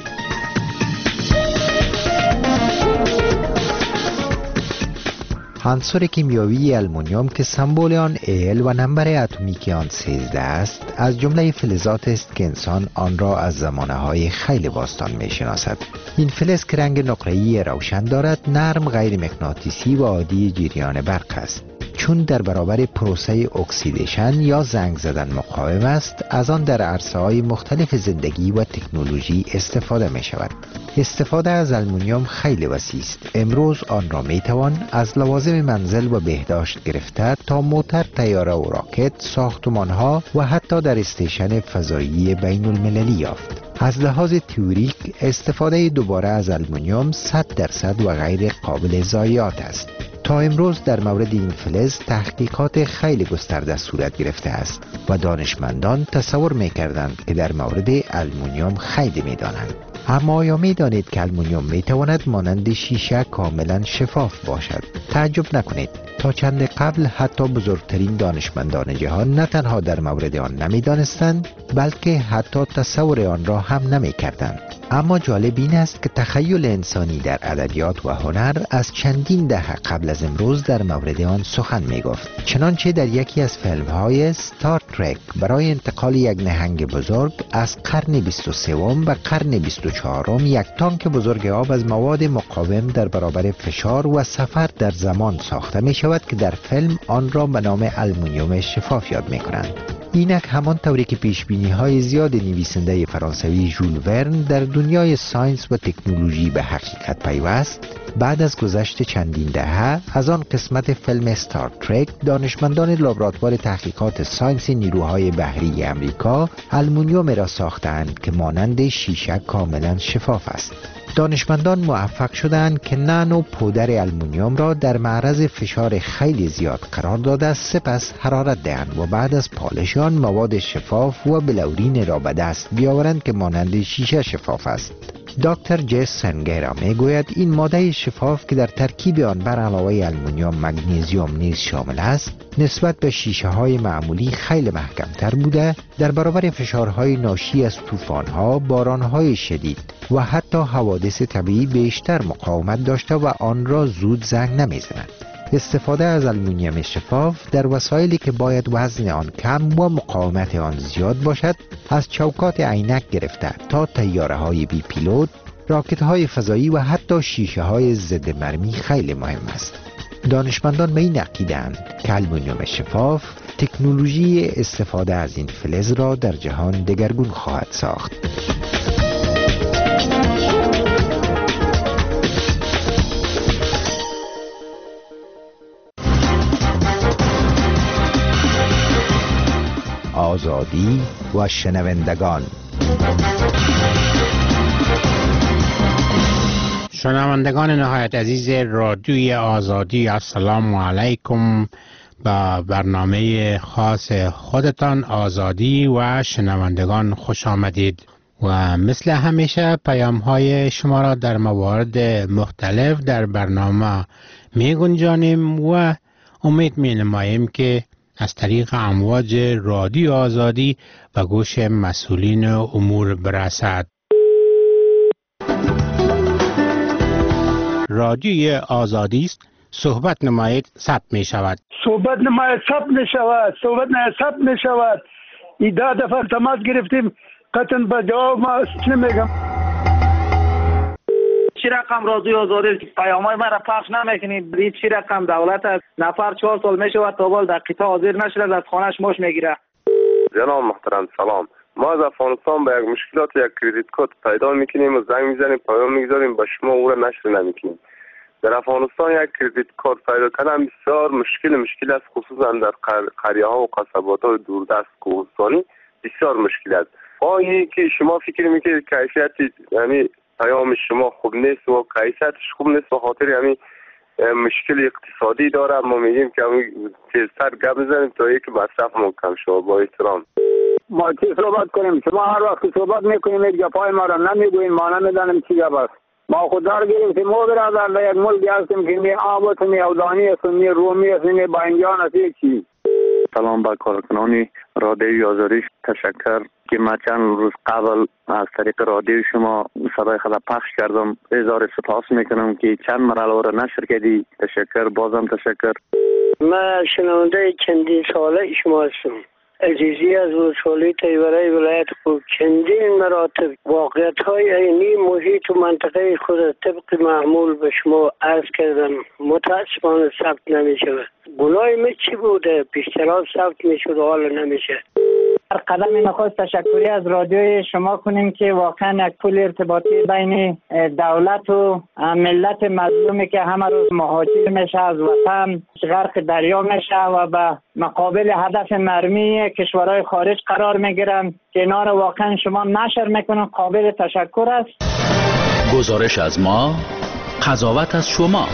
عنصر کیمیایی آلومینیوم که سمبل آن Al و نمبر اتمیک آن 13 است، از جمله فلزات است که انسان آن را از زمانه‌های خیلی باستان می‌شناسد. این فلز که رنگ نقره‌ای روشن دارد، نرم، غیر مغناطیسی و عادی جریان برق است. چون در برابر پروسه اکسیدیشن یا زنگ زدن مقاوم است، از آن در عرصه‌های مختلف زندگی و تکنولوژی استفاده می شود. استفاده از آلومینیوم خیلی وسیع است. امروز آن را می توان از لوازم منزل و بهداشت گرفته تا موتور، طیاره و راکت، ساختمان‌ها و حتی در استیشن فضایی بین المللی یافت. از لحاظ تئوریک استفاده دوباره از آلومینیوم 100% و غیر قابل ضایعات است. تا امروز در مورد این فلز تحقیقات خیلی گسترده صورت گرفته است و دانشمندان تصور می‌کردند که در مورد آلومینیوم خیلی می‌دانند. اما آیا می‌دانید که آلومینیوم می‌تواند مانند شیشه کاملا شفاف باشد؟ تعجب نکنید، تا چند قبل حتی بزرگترین دانشمندان جهان نه تنها در مورد آن نمی‌دانستند، بلکه حتی تصور آن را هم نمی‌کردند. اما جالب این است که تخیل انسانی در ادبیات و هنر از چندین دهه قبل از امروز در مورد آن سخن می‌گفت. چنانچه در یکی از فیلم‌های ستار ترک برای انتقال یک نهنگ بزرگ از قرن 23 به قرن 24 یک تانک بزرگ آب از مواد مقاوم در برابر فشار و سفر در زمان ساخته می شود که در فیلم آن را به نام آلومینیوم شفاف یاد می کنند. اینک همان طوری که پیشبینی های زیاد نویسنده فرانسوی ژول ورن در دنیای ساینس و تکنولوژی به حقیقت پیوست، بعد از گذشت چندین دهه از آن قسمت فیلم ستار ترک، دانشمندان لابراتوار تحقیقات ساینس نیروهای بحری امریکا آلومینیوم را ساختند که مانند شیشه کاملا شفاف است. دانشمندان موفق شدند که نانو پودر آلومینیوم را در معرض فشار خیلی زیاد قرار داده، سپس حرارت دهند و بعد از پالش آن مواد شفاف و بلورین را به دست بیاورند که مانند شیشه شفاف است. دکتر جیس سنگرا میگوید این ماده شفاف که در ترکیب آن بر علاوه آلومینیوم مگنیزیوم نیز شامل است، نسبت به شیشه های معمولی خیلی محکم تر بوده، در برابر فشارهای ناشی از طوفان‌ها، باران‌های شدید و حتی حوادث طبیعی بیشتر مقاومت داشته و آن را زود زنگ نمی‌زند. استفاده از آلومینیوم شفاف در وسایلی که باید وزن آن کم و مقاومت آن زیاد باشد، از چوکات عینک گرفته تا طیاره‌های بی پیلوت، راکت‌های فضایی و حتی شیشه‌های ضد مرمی خیلی مهم است. دانشمندان به این عقیده‌اند که آلومینیوم شفاف تکنولوژی استفاده از این فلز را در جهان دگرگون خواهد ساخت. آزادی و شنوندگان. شنوندگان نهایت عزیز رادیوی آزادی، السلام علیکم. با برنامه خاص خودتان آزادی و شنوندگان خوش آمدید و مثل همیشه پیام های شما را در موارد مختلف در برنامه می گنجانیم و امید می نماییم که از طریق امواج رادیو آزادی و گوش مسئولین امور برسد. رادیوی آزادی است، صحبت نمایید ثبت می شود. صحبت نمایید ثبت می شود. این 10 دفعه تماس گرفتیم، قطعا به جواب ما نمیگم. چی رقم رادیو آزادی پیامای ما را پخش نمیکنید؟ چی رقم دولت از نفر 4 سال میشه و تا بال در قطاع حاضر نشده از خانهش ماش میگیره. جناب محترم سلام. ما از افغانستان به یک مشکلات یک کریدیت کارت پیدا میکنیم و زنگ میزنیم، پیام میگذاریم، با شما او را نشر نمیکنیم. در افغانستان یک کریدیت کارت پیدا کردن بسیار مشکل است، خصوصا در قریه ها و قصبات های دوردست کوهستانی بسیار مشکل است. آنی که شما فکر میکنید کیفیت یعنی پیام شما خوب نیست و کیفیتش خوب نیست و خاطر یعنی مشکل اقتصادی داره، ما میگیم که تیزتر گپ بزنیم تا اینکه مصرفمون کم شود. با احترام. ما چی صحبت کنیم؟ شما هر وقت صحبت میکنیم یک گپای ما را نمیگوین، ما نمیدانیم چی گپ است. ما خود دار گرفتیم، ما برادر در یک ملک هستیم که می آبات می اودانی است، می رومی است، می باینجان است. چی؟ سلام به کارکنان رادیوی آزادی، تشکر که ما چند روز قبل از طریق رادیو شما صدای خود پخش کردم. هزار سپاس میکنم که چند مرحله را نشر کردی. تشکر، بازم تشکر. من شنونده چندین ساله شما هستم. عزیزی از ولسوالی تیورای ولایت خوب چندین مراتب واقعیت های عینی محیط و منطقه خود طبق معمول به شما عرض کردم، متاسفانه ثبت نمی شود. گناه می چی بوده؟ پیشترها ثبت می شود و حالا نمیشه. در قدم نخست تشکری از رادیوی شما کنیم که واقعا یک پل ارتباطی بین دولت و ملت مظلومی که همه روز مهاجر میشه از وطن، غرق دریا میشه و به مقابل هدف مرمی کشورهای خارج قرار میگیرن که اینا رو واقعا شما نشر میکنن، قابل تشکر است. گزارش از ما، قضاوت از شما.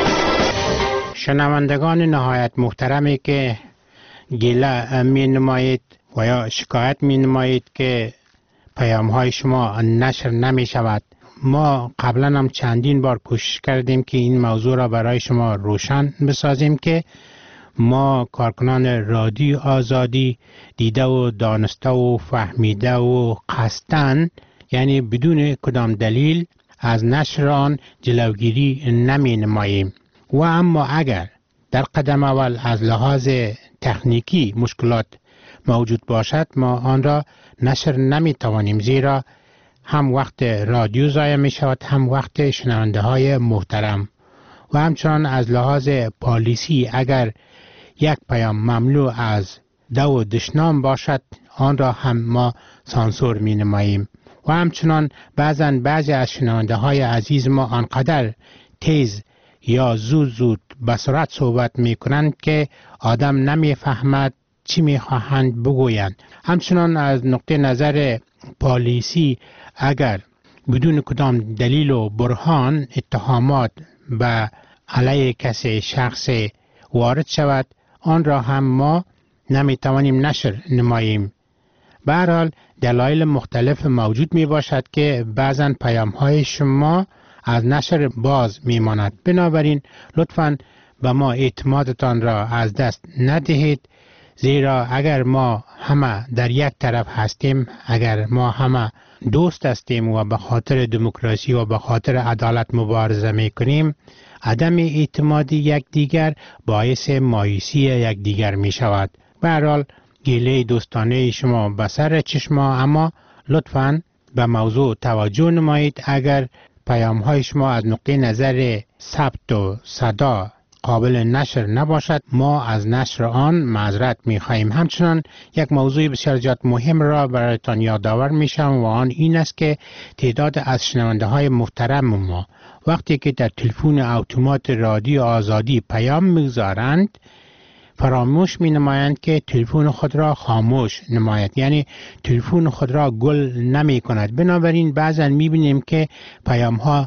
شنوندگان نهایت محترمی که گله می نمایید و یا شکایت می نمایید که پیام های شما نشر نمی شود، ما قبلا هم چندین بار کوشش کردیم که این موضوع را برای شما روشن بسازیم که ما کارکنان رادیو آزادی دیده و دانسته و فهمیده و قصدن، یعنی بدون کدام دلیل از نشر آن جلوگیری نمی نماییم. و اما اگر در قدم اول از لحاظ تکنیکی مشکلات موجود باشد، ما آن را نشر نمی توانیم، زیرا هم وقت رادیو ضایع می شود، هم وقت شنونده های محترم. و همچنان از لحاظ پالیسی اگر یک پیام مملو از دو دشنام باشد آن را هم ما سانسور می نماییم. و همچنان بعضی از شنونده های عزیز ما آنقدر تیز یا زود به سرعت صحبت می کنند که آدم نمی فهمد چی می خواهند بگویند. همچنان از نقطه نظر پالیسی اگر بدون کدام دلیل و برهان اتهامات به علیه کسی شخص وارد شود، آن را هم ما نمی توانیم نشر نماییم. به هر حال دلایل مختلف موجود می باشد که بعضا پیام های شما از نشر باز می ماند. بنابراین لطفاً به ما اعتمادتان را از دست ندهید، زیرا اگر ما همه در یک طرف هستیم، اگر ما همه دوست هستیم و به خاطر دموکراسی و به خاطر عدالت مبارزه می کنیم، عدم اعتماد یکدیگر باعث مایوسی یکدیگر می شود. به هر حال گله دوستانه شما به سر چشم، اما لطفاً به موضوع توجه نمایید. اگر پیام های شما از نقطه نظر ثبت و صدا قابل نشر نباشد، ما از نشر آن معذرت می خواهیم. همچنان یک موضوع بسیار زیاد مهم را برایتان یادآور می شوم و آن این است که تعداد از شنونده های محترم ما وقتی که در تلفن اتومات رادیو آزادی پیام می‌گذارند فراموش می نمایند که تلفن خود را خاموش نماید، یعنی تلفن خود را گل نمی کند. بنابراین بعضا می بینیم که پیام ها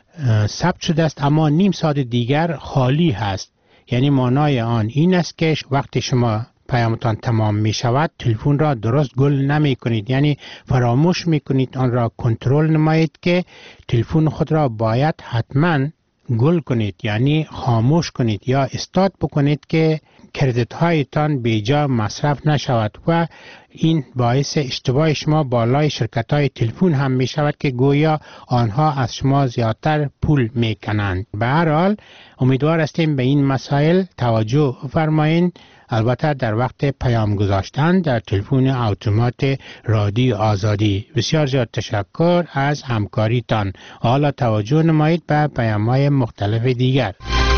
ثبت شده است اما نیم ساعت دیگر خالی هست. یعنی معنای آن این است که وقتی شما پیامتان تمام می شود تلفن را درست گل نمی کنید، یعنی فراموش می کنید آن را کنترل نمایید که تلفن خود را باید حتما گل کنید، یعنی خاموش کنید یا استارت بکنید که کردیت هایتان بیجا مصرف نشود و این باعث اشتباه شما بالای شرکت های تلفن هم می شود که گویا آنها از شما زیادتر پول می کنند. به هر حال امیدوار هستیم به این مسائل توجه فرمایید، البته در وقت پیام گذاشتن در تلفن اتومات رادیو آزادی. بسیار زیاد تشکر از همکاریتان. حالا توجه نمایید به پیام‌های مختلف دیگر.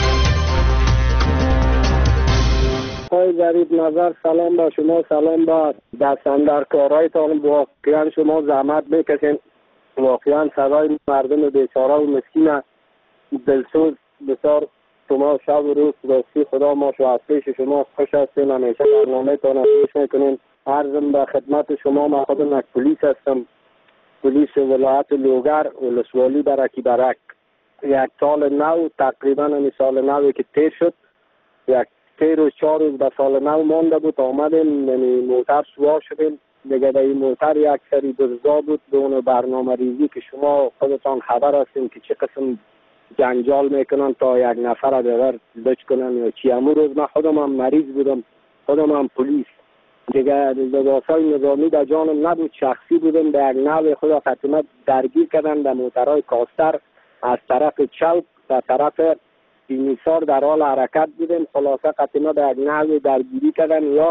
های ظریف نظر، سلام با شما، سلام با دستاندرکارایتان. واقعا شما زحمت بکشین، واقعا صدای مردم بیچاره و مسکین دلسوز بسیار شما شب و روز راستی خدا ما شو از پیش شما خوش هستیم، همیشه برنامه تان گوش میکنیم. عرضم به خدمت شما، من خودم یک پلیس هستم، پلیس ولایت لوگر ولسوالی برکی برک. یک سال نو تقریبا این سال نوی که تیر شد، یک 3 روز 4 روز به سال نو مانده بود، آمدیم یعنی موتر سوار شدیم دیگه. در این موتر یک سری دزدا بود به اون برنامه ریزی که شما خودتان خبر هستیم که چه قسم جنجال میکنن تا یک نفر دیگر لچ کنن یا چی. امو روز من خودم هم مریض بودم، خودم هم پلیس دیگه، لباسای نظامی در جانم نبود، شخصی بودم. به یک نوع خدا خطمت درگیر کردن در موترهای کاستر از طرف چوک و طرف بیمیسار در حال حرکت بودیم. خلاصه خطمت به یک نوع درگیری کردن یا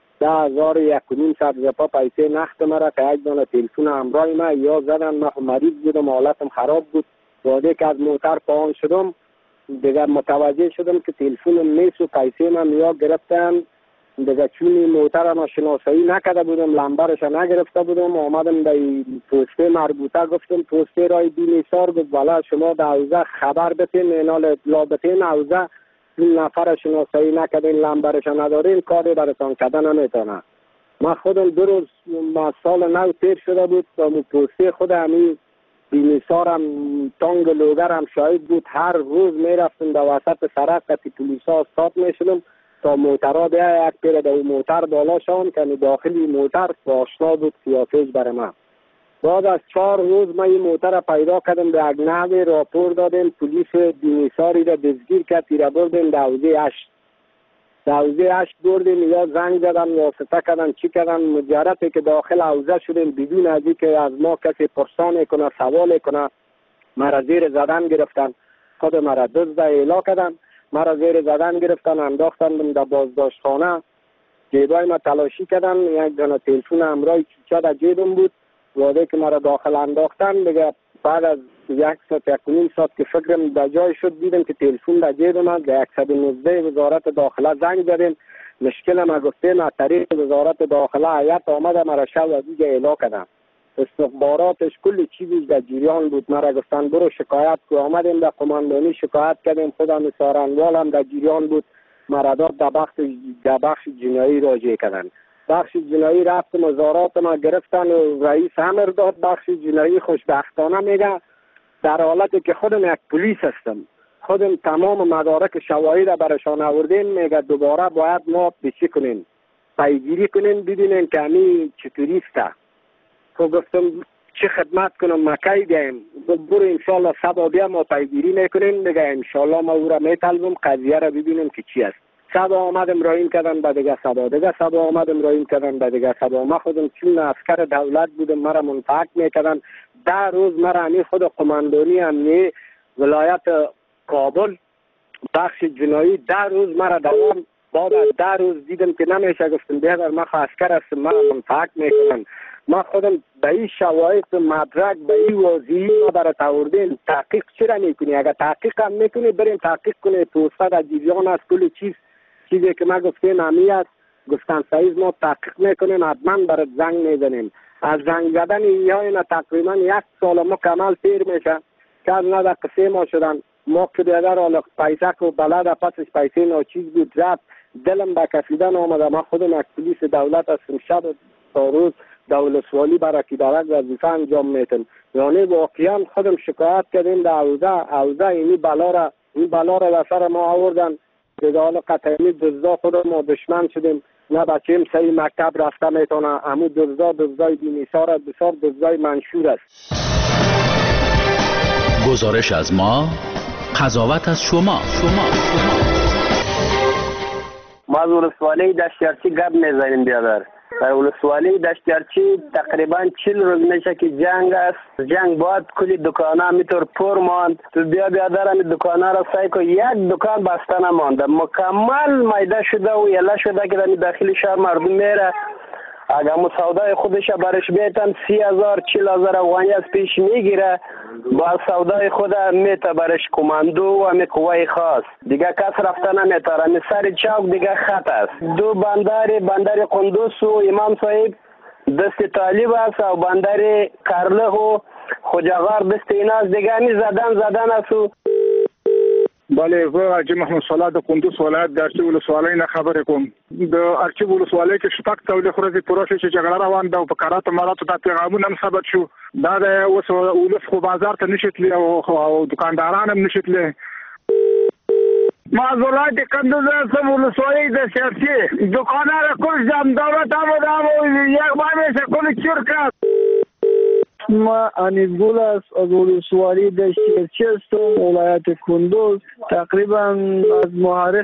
10,100 زپا پیسه نخت مرا که یک دانه تلفن همراه من یا زدن. من مریض بودم، حالتم خراب بود. بعد که از موتر پایین شدم دیگه متوجه شدم که تلفنم نیست و پیسه من یا گرفتن دیگه. چون موتر ما شناسایی نکرده بودم، لمبرش نگرفته بودم، آمدم در پسته مربوطه گفتم پسته رای بیمیسار بود والا شما در حوزه خبر بتین، اینال اطلاع بتین، حوزه این نفر شناسایی نکردین، لمبرش ندارین، کاری براتان کردن نمیتونه. من خودم 2 روز سال نو تیر شده بود و پسته خود همی بیمیسارم تانگ لوگرم شاید بود. هر روز میرفتم در وسط سرک قطی پولیسا استاد میشدم تا موترها بیا یک پیر در موتر بالا شون که داخلی موتر آشنا بود سیافیج برای من. بعد از 4 روز من این موتر پیدا کردم، به یک نحوی راپور دادم، پلیس بیمیساری را دزگیر کرد، تیره بردیم در حوزه 8. در حوزه 8 بردیم یا زنگ زدن واسطه کردن چی کردن، مجرد که داخل حوزه شدیم بدون از که از ما کسی پرسان کنه سوال کنه مرا زیر زدن گرفتن، خود مرا دزد اعلام کردن، مرا زیر زدن گرفتن، انداختن در بازداشتخانه. جیبای ما تلاشی کردن، یک دانه تلفن همراه چیچه در جیبم بود. وقتی که مرا داخل انداختن دیگه بعد از 1 ساعت 1.5 ساعت که فکرم در جای شد دیدم که تلفن در جیبم است. در 119 وزارت داخله زنگ زدیم، مشکل ما گفتیم از طریق وزارت داخله هیئت آمده مرا شو از اینجا اعلا کردم. استخباراتش کلی چیزی در جریان بود. مرا گفتن برو شکایت کو. آمدیم در قماندانی شکایت کردیم. خودم سارنوال هم در جریان بود. مرا داد در بخش جنایی راجع کردن. بخش جنایی رفتم وزارات ما گرفتن و رئیس امر داد. بخش جنایی خوشبختانه میگه در حالتی که خودم یک پلیس هستم، خودم تمام مدارک شواهد را برشان آوردیم، میگه دوباره باید ما پیشی کنیم، پیگیری کنیم ببینیم که همی چطوری است. خب گفتم چه خدمت کنم، مکی بیایم؟ برو انشالله سبا بیا ما پیگیری میکنیم. میگه انشالله ما او را میطلبم قضیه را ببینیم که چی است. سبا آمدم رایم کردن به دیگه سبا، دیگه سبا آمدم رایم کردن به دیگه سبا. ما خودم چون عسکر دولت بودم مرا منفعک میکردن. 10 روز مرا همی خود قماندانی امنیه ولایت کابل بخش جنایی 10 روز مرا دوام. بعد از 10 روز دیدم که نمیشه، گفتم بیادر ما عسکر هستم مرا منفعک میکنن. ما خودم به این شواهد مدرک به این واضحی ما برات آوردیم. تحقیق چرا میکنی؟ اگر تحقیق هم میکنی بریم تحقیق کنی. توسعه در جریان است. کل چیزی که ما گفتیم همی است. گفتن سعید ما تحقیق میکنیم، حتما برات زنگ میزنیم. از زنگ زدن اینا تقریبا 1 سال مکمل پیر میشه که از نه در قصه ما شدن. ما که بیادر حالا پیسه که بلد پسش پیسه ناچیز بود رفت. دلم به کسیدن آمده. ما خودم یک پلیس دولت هستم. شب تا روز دولتسوالی برای اداره وظیفه انجام میتم. یعنی واقعا خودم شکایت کردیم در حوزه این بلا را در سر ما آوردن. دیگه حالا قطعی دزدا خودم ما دشمن شدیم. نه بچه‌ام سعی مکتب رفته میتونه. همون دزدای بی‌نثار است، بسیار دزدای منشور است. گزارش از ما، قضاوت از شما. ما از ولسوالی دشتیارچی گپ میزنیم بیادر. در ولسوالی دشتیارچی تقریبا 40 روز میشه که جنگ است. جنگ باید کلی دکانه همیطور پر ماند. تو بیادر همی دکانه را سعی که یک دکان بسته نمانده. مکمل میده شده و یله شده که در داخل شهر مردم میره. اگر مو سودای خودش برش بیتن 30,000 40,000 افغانی از پیش میگیره. با سودای خود میته برش کماندو و همی قوای خاص. دیگه کس رفته نمیتاره. همی سر چوک دیگه خط است. 2 بندر قندوز و امام صاحب دست طالب است و بندر کرله و خوجاغار دست این است. دیگه همی زدن است و بله زه حاجي محمد صلاح د کندوز ولایت د ارچي ولسوالۍ نه خبرې کوم. د ارچي ولسوالۍ کې شپږ تولې خورځې پوره شوې چې جګړه روان ده او په کاراتو مراتو دا پیغامونه هم ثبت شو. دا د اوس ولس خو بازار ته نشي تللی او دکانداران هم نشي تللی. ما ولایت کندوز ولسوالۍ د سیاسي دکاندار کل جام دولت هم یک باندې کل چرکا ما انیزگل است از ولسوالی دشتیارچی هستم ولایت کندوز. تقریبا از محرک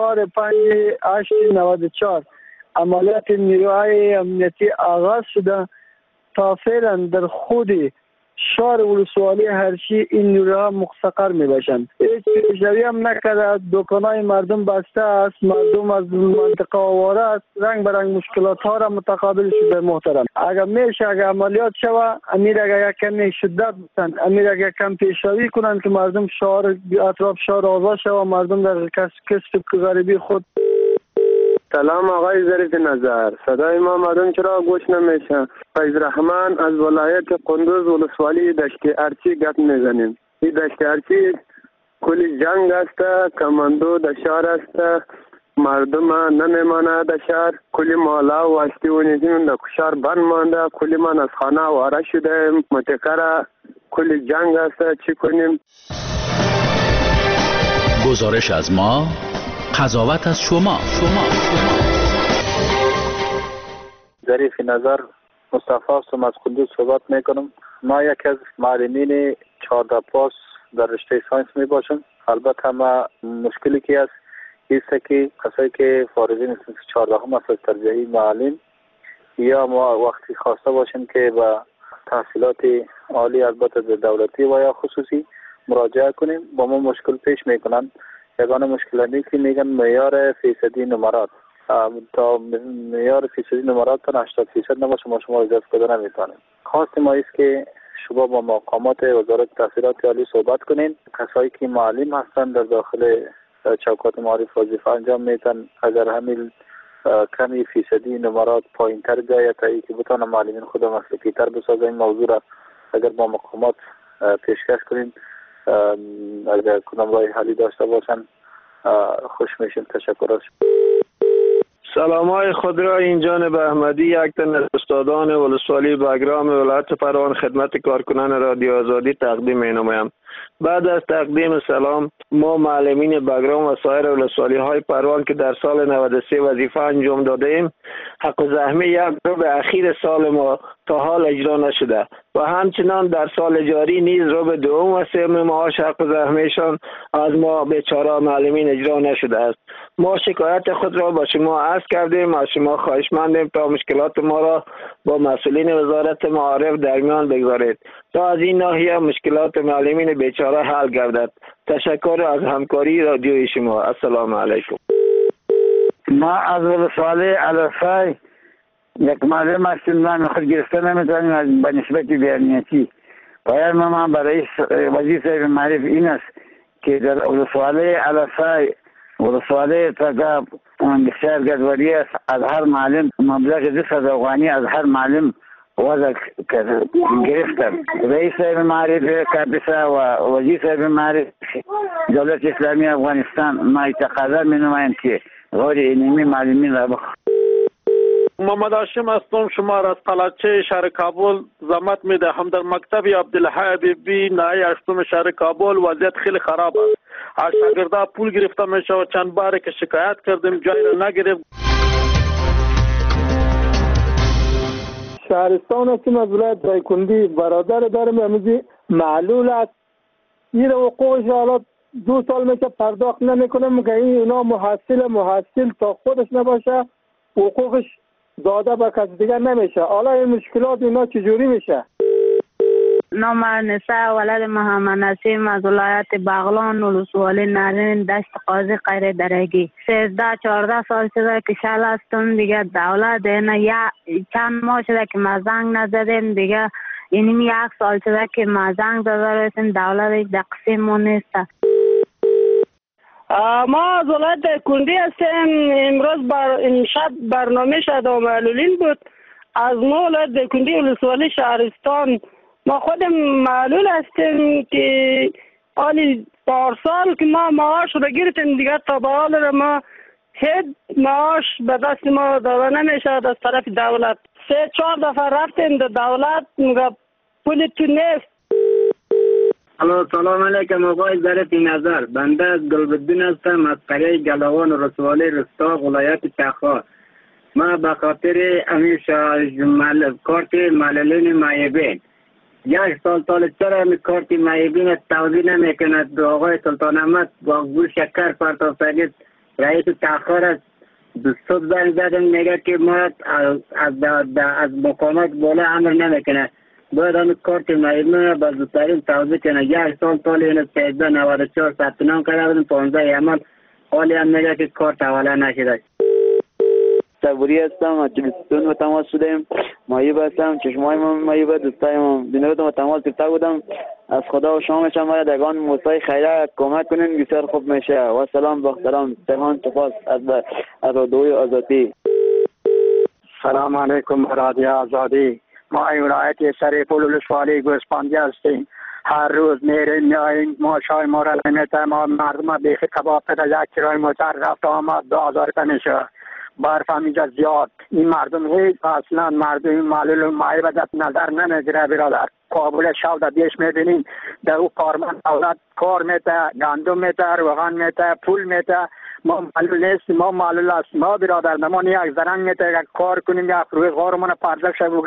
4/5/8/94 عملیات نیروهای امنیتی آغاز شده. تا فعلا در خود شهر ولسوالی هرچی این نیروها مستقر می باشند. هیچ پیشروی هم نکرده. دکانای مردم بسته است. مردم از منطقه آواره است. رنگ برنگ مشکلات ها را متقابل شده. محترم اگر عملیات شوه امیر اگر یک کمی شدت بسند، امیر اگر کم پیشروی کنند که مردم اطراف شهر آزاد شوه، مردم در کسب غریبی خود. سلام آقای ظریف نظر، صدای ما مردم چرا گوش نمیشه؟ فیض رحمان از ولایت قندوز ولسوالی دشت ارچی گپ میزنیم. این دشت ارچی کلی جنگ است، کماندو در شهر است، مردم نمیمانه در شهر، کلی مالا و اشتی و نیزیم در شهر بند مانده، کلی من از خانه واره شده، متکره کلی جنگ است. چی کنیم؟ گزارش از ما، قضاوت از شما. ظریف نظر مصطفی هستم، از کندوز صحبت میکنم. ما یک از معلمین 14 پاس در رشته ساینس می باشم. البته ما مشکلی که است که کسایی که فارغین سنف 14 هم از ترجیحی معلم یا ما وقتی خواسته باشیم که با تحصیلات عالی البته دولتی و یا خصوصی مراجعه کنیم، با ما مشکل پیش میکنن. یگانه مشکلی که میگن معیار فیصدی نمرات، تا معیار فیصدی نمرات تا 80% نباشه ما شما اضافه کرده نمیتونیم. خواست ما است که شما با مقامات وزارت تحصیلات عالی صحبت کنین. کسایی که معلم هستند در داخل چوکات معارف وظیفه انجام میتن، اگر همین کمی فیصدی نمرات پایین تر بیاید تا اینکه بتوانم معلمین خود مسلکی تر بسازم. این موضوع را اگر با مقامات پیشکش کنیم، اگر کدام راه حلی داشته باشن خوش میشیم. تشکر. سلام های خود را این جانب احمدی، یک تن از استادان ولسوالی بگرام ولایت پروان خدمت کارکنان رادیو آزادی تقدیم می نمایم. بعد از تقدیم سلام، ما معلمین بگرام و سایر ولسوالی های پروان که در سال 93 وظیفه انجام داده ایم، حق زحمه یک ربع اخیر سال ما تا حال اجرا نشده و همچنان در سال جاری نیز ربع دوم و سوم معاش حق زحمهشان از ما بیچاره معلمین اجرا نشده است. ما شکایت خود را با شما عرض کردیم، از شما خواهشمندیم تا مشکلات ما را با مسئولین وزارت معارف در میان بگذارید تا از این ناحیه مشکلات معلمین بیچاره حل گردد. تشکر از همکاری رادیوی شما. السلام علیکم. ما از ولسوالی علفای یک معلم هستیم، من خود گرفته نمیتونیم به نسبت بیانیتی. باید ما برای وظیفه معرف این است که در ولسوالی علفای ولسوالی تقاب بسیار گدوری است. از هر معلم مبلغ 200 افغانی از هر معلم وضع گرفتم. رئیس معرف کابسا و وزیر معرف دولت اسلامی افغانستان ما تقاضا می نمایند که غیر اینمی معلمین را محمد هاشم هستم. شما را از قلعه شهر کابل زحمت میدهم. در مکتب عبدالحی حبیبی ناحیه 8 شهر کابل وضعیت خیلی خراب است. از شاگردا پول گرفته میشه و چند بار که شکایت کردیم جای را نگرفت. شهرستان هستیم از ولایت دایکندی. برادر دارم امیزی معلول است. این حقوقش حالا 2 سال میشه پرداخت نمیکنم که اینا محصل تا خودش نباشه حقوقش داده به کسی دیگر نمیشه. حالا این مشکلات اینا چجوری میشه؟ نام نساء ولد محمد نسیم از ولایت بغلان ولسوالی نارنج دشت قاضی غیر درگی. 13-14 سال شده که شل هستم دیگه. دولت اینه یا چند ماه شده که ما زنگ نزدیم دیگه. اینمی 1 سال شده که ما زنگ زده رسیم دولت دقسیمون نیست. ما از ولایت کندی هستیم. امروز امشب برنامه شد و معلولین بود. از ما ولایت کندی ولسوالی شهرستان ما خودم معلول هستیم که حالی پارسال که ما معاش رو گرفتیم دیگه تا به حال رو ما هیچ معاش به دست ما داده نمیشه از طرف دولت. 3-4 دفعه رفتیم در دولت میگه پول تو نیست. سلام علیکم آقای ظریف نظر. بنده از گلبدین هستم از قریه گلاوان رسوالی رستاق ولایت تخار. ما به خاطر کارت معلولین معیبین 1 سال چرا می کارت معیبین توضیح نمیکند. آقای سلطان احمد با گل شکر پرتاب سگید رئیس تخار است. صبح زنگ زدم میگه که ما از مقامات بالا امر نمیکنه. باید همین کارت معیبین با زودترین توضیح کنه. 1 سال این 1394 ثبت نام کرده بودیم 15 عمل حالی هم میگه که کارت حواله نشده. صبوری هستم از جلستون و تماس شدیم. مایب هستم. چشمای من مایب دوستای من بینوتم و تماس گرفته بودم. از خدا و شما میشم باید اگان موسای خیره کمک کنین بسیار خوب میشه. و سلام بخترام تهان تفاس از رادیوی آزادی. سلام علیکم رادیو آزادی. ما این ولایت سریپول ولسوالی گوسپندی هستیم. هر روز میریم ما شای ما را نمیتیم. ما مردم بیخی کباب پده 1 کیلوی موتر رفت آمد 2000 میشه. برف همینجا زیاد. این مردم هیچ اصلا مردم معلول معیب نظر نمیگیره برادر. کابل شب دیش میبینیم در او کارمند دولت کار میته، گندم میته، روغن میته، پول میته. ما معلول نیستیم، ما معلول هستیم. ما برادر نمان یک زرنگ میته یک کار کنیم یک روی غارمون پرداخت شد.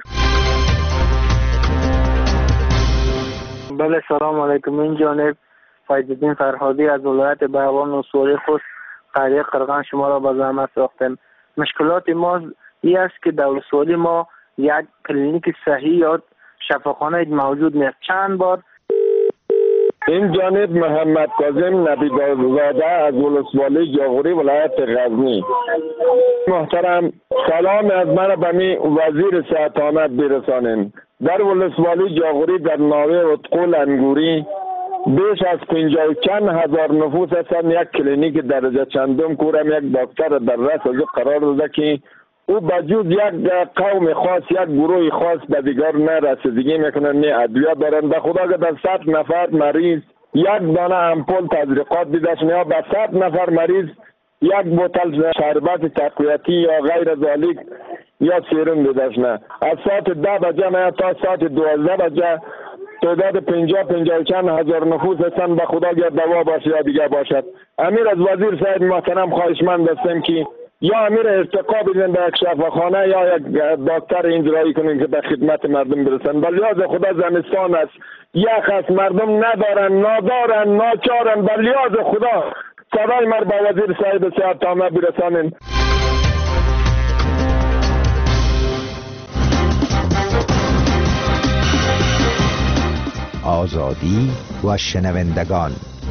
بله سلام علیکم. این جانب فیض‌الدین فرهادی از ولایت بغلان ولسوالی خوست قریه قرغان شما را به زحمت ساختیم. مشکلات ما این است که در ولسوالی ما یک کلینیک صحیح یا شفاخانه موجود نیست. چند بار این جانب محمد کاظم نبی‌زاده از ولسوالی جاغوری ولایت غزنی. محترم سلام از من به می وزیر صحت آمد برسانیم. در ولسوالی جاغوری در ناوه اتقول انگوری بیش از 50 چند هزار نفوس هستند. یک کلینیک درجه چندم کورم یک دکتر در رأس از قرار داده که او بجز یک قوم خاص، یک گروه خاص به دیگر نه رسیدگی میکنن، نه ادویه دارن. به خدا که در 100 نفر مریض یک دانه امپول تزریقات دیدش، یا به 100 نفر مریض یک بوتل شربت تقویتی یا غیر ذالک یا سیروم دیدش نه. از ساعت 10 بجه نه تا ساعت 12 بجه تعداد 50 چند هزار نفوس هستند. به خدا یا دوا باشه یا دیگه باشد. امیر از وزیر صاحب محترم خواهشمند هستم که یا امیر ارتقا بدین به یک شفاخانه یا یک دکتر اجرایی کنین که به خدمت مردم برسن. به لحاظ خدا زمستان است، یک از مردم ندارن، نادارن، ناچارن. به لحاظ خدا صدای مر به وزیر صاحب صحت تامه برسانین. آزادی و شنوندگان.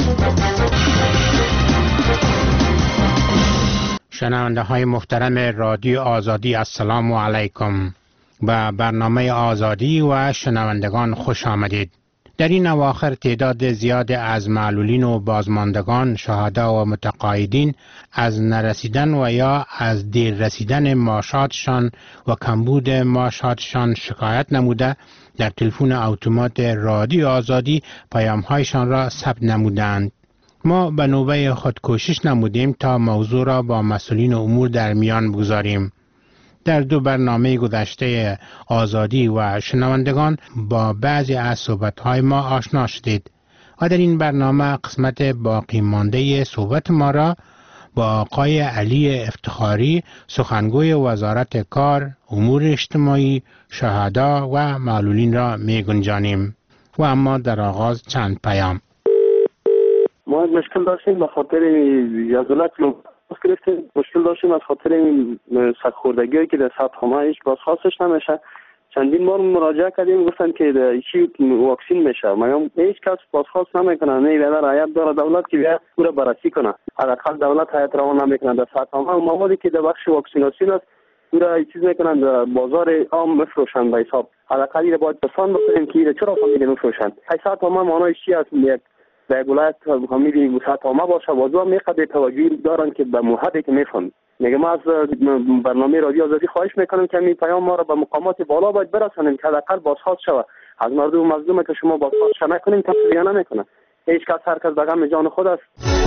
شنونده های محترم رادیو آزادی، السلام علیکم. به برنامه آزادی و شنوندگان خوش آمدید. در این اواخر تعداد زیاد از معلولین و بازماندگان، شهدا و متقاعدین از نرسیدن و یا از دیر رسیدن معاشاتشان و کمبود معاشاتشان شکایت نموده در تلفن اتومات رادیو آزادی پیام‌هایشان را ثبت نمودند. ما به نوبه خود کوشش نمودیم تا موضوع را با مسئولین امور در میان بگذاریم. در 2 برنامه گذشته آزادی و شنوندگان با بعضی از صحبت‌های ما آشنا شدید و در این برنامه قسمت باقی مانده صحبت ما را با آقای علی افتخاری، سخنگوی وزارت کار، امور اجتماعی، شهدا و معلولین را می گنجانیم. و اما در آغاز چند پیام. ما مشکل داشتیم به خاطر یزولت گرفتیم، مشکل داشتیم از خاطر این سرخوردگی که در سطح هیچ بازخواستش نمیشه. چندین بار مراجعه کردیم، گفتن که چی واکسین میشه، میگم هیچ کس بازخواست نمیکنه، نه بیاد رعایت داره دولت که بیاد پورا بررسی کنه. حداقل دولت هیئت روان نمیکنه در سطح موادی که در بخش واکسیناسیون است پورا چیز میکنن در بازار عام میفروشن به حساب. حداقل اینو باید پسند بکنیم که چرا فامیل میفروشن. سطح معنیش چی است؟ یک در ولایت فامیلی سطح باشه وضو میقدر توجهی دارن که به موحدی که میفهمن. میگم ما از برنامه رادیو آزادی خواهش میکنم که این پیام ما را به مقامات بالا باید برسانیم که حداقل بازخواست شود از مردم مظلوم که شما بازخواست نکنیم تصفیه نمیکنه. هیچ کس هر کس به غم جان خود است.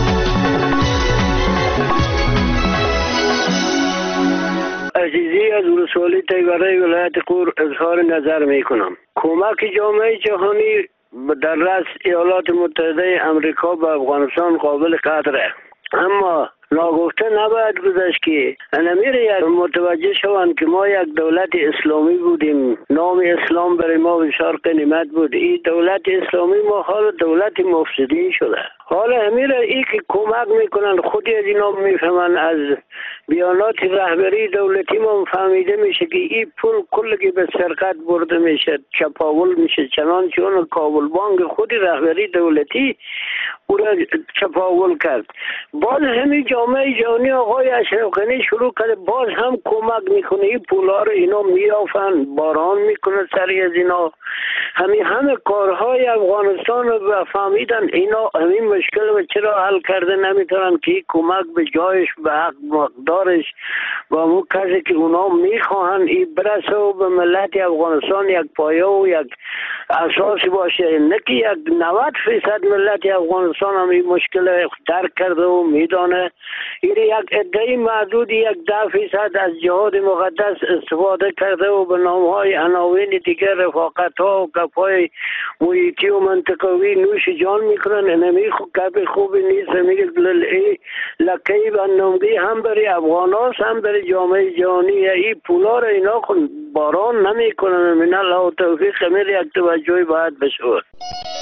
عزیزی از ولسوالی تیوره ولایت قور اظهار نظر میکنم. کمک جامعه جهانی در رأس ایالات متحده امریکا به افغانستان قابل قدره، اما ناگفته نباید گذاشت که نمیره متوجه شوند که ما یک دولت اسلامی بودیم، نام اسلام برای ما بسیار غنیمت بود. این دولت اسلامی ما حالا دولت مفسدین شده. حالا امیره ای که کمک میکنن خودی از اینا میفهمن، از بیانات رهبری دولتی ما فهمیده میشه که این پول کلگی به سرقت برده میشه، چپاول میشه، چنانچه اون کابل بانک خودی رهبری دولتی او را چپاول کرد. باز همین جامعه جهانی آقای اشرف غنی شروع کرده باز هم کمک میکنه، این پولا رو اینا میافن، باران میکنه سری از اینا. همه کارهای افغانستان رو فهمیدن اینا همین مشکل رو چرا حل کرده نمیتونن که کمک به جایش به حق مقدارش با اون کسی که اونا میخواهن این برسه و به ملت افغانستان یک پایه و یک اساسی باشه، نه که یک 90% ملت افغانستان هم این مشکل درک کرده و میدانه. این یک عده معدود یک 10% از جهاد مقدس استفاده کرده و به نامهای عناوین دیگر رفاقت ها و گپ‌های محیطی و منطقوی نوش جان میکنن. نمی گپ خوبی نیست. میگه لکی بندمگی هم برای افغاناست هم برای جامعه جهانی. این پولا رو اینا باران نمیکنن. من الله و توفیق میره یک توجهی باید بشه.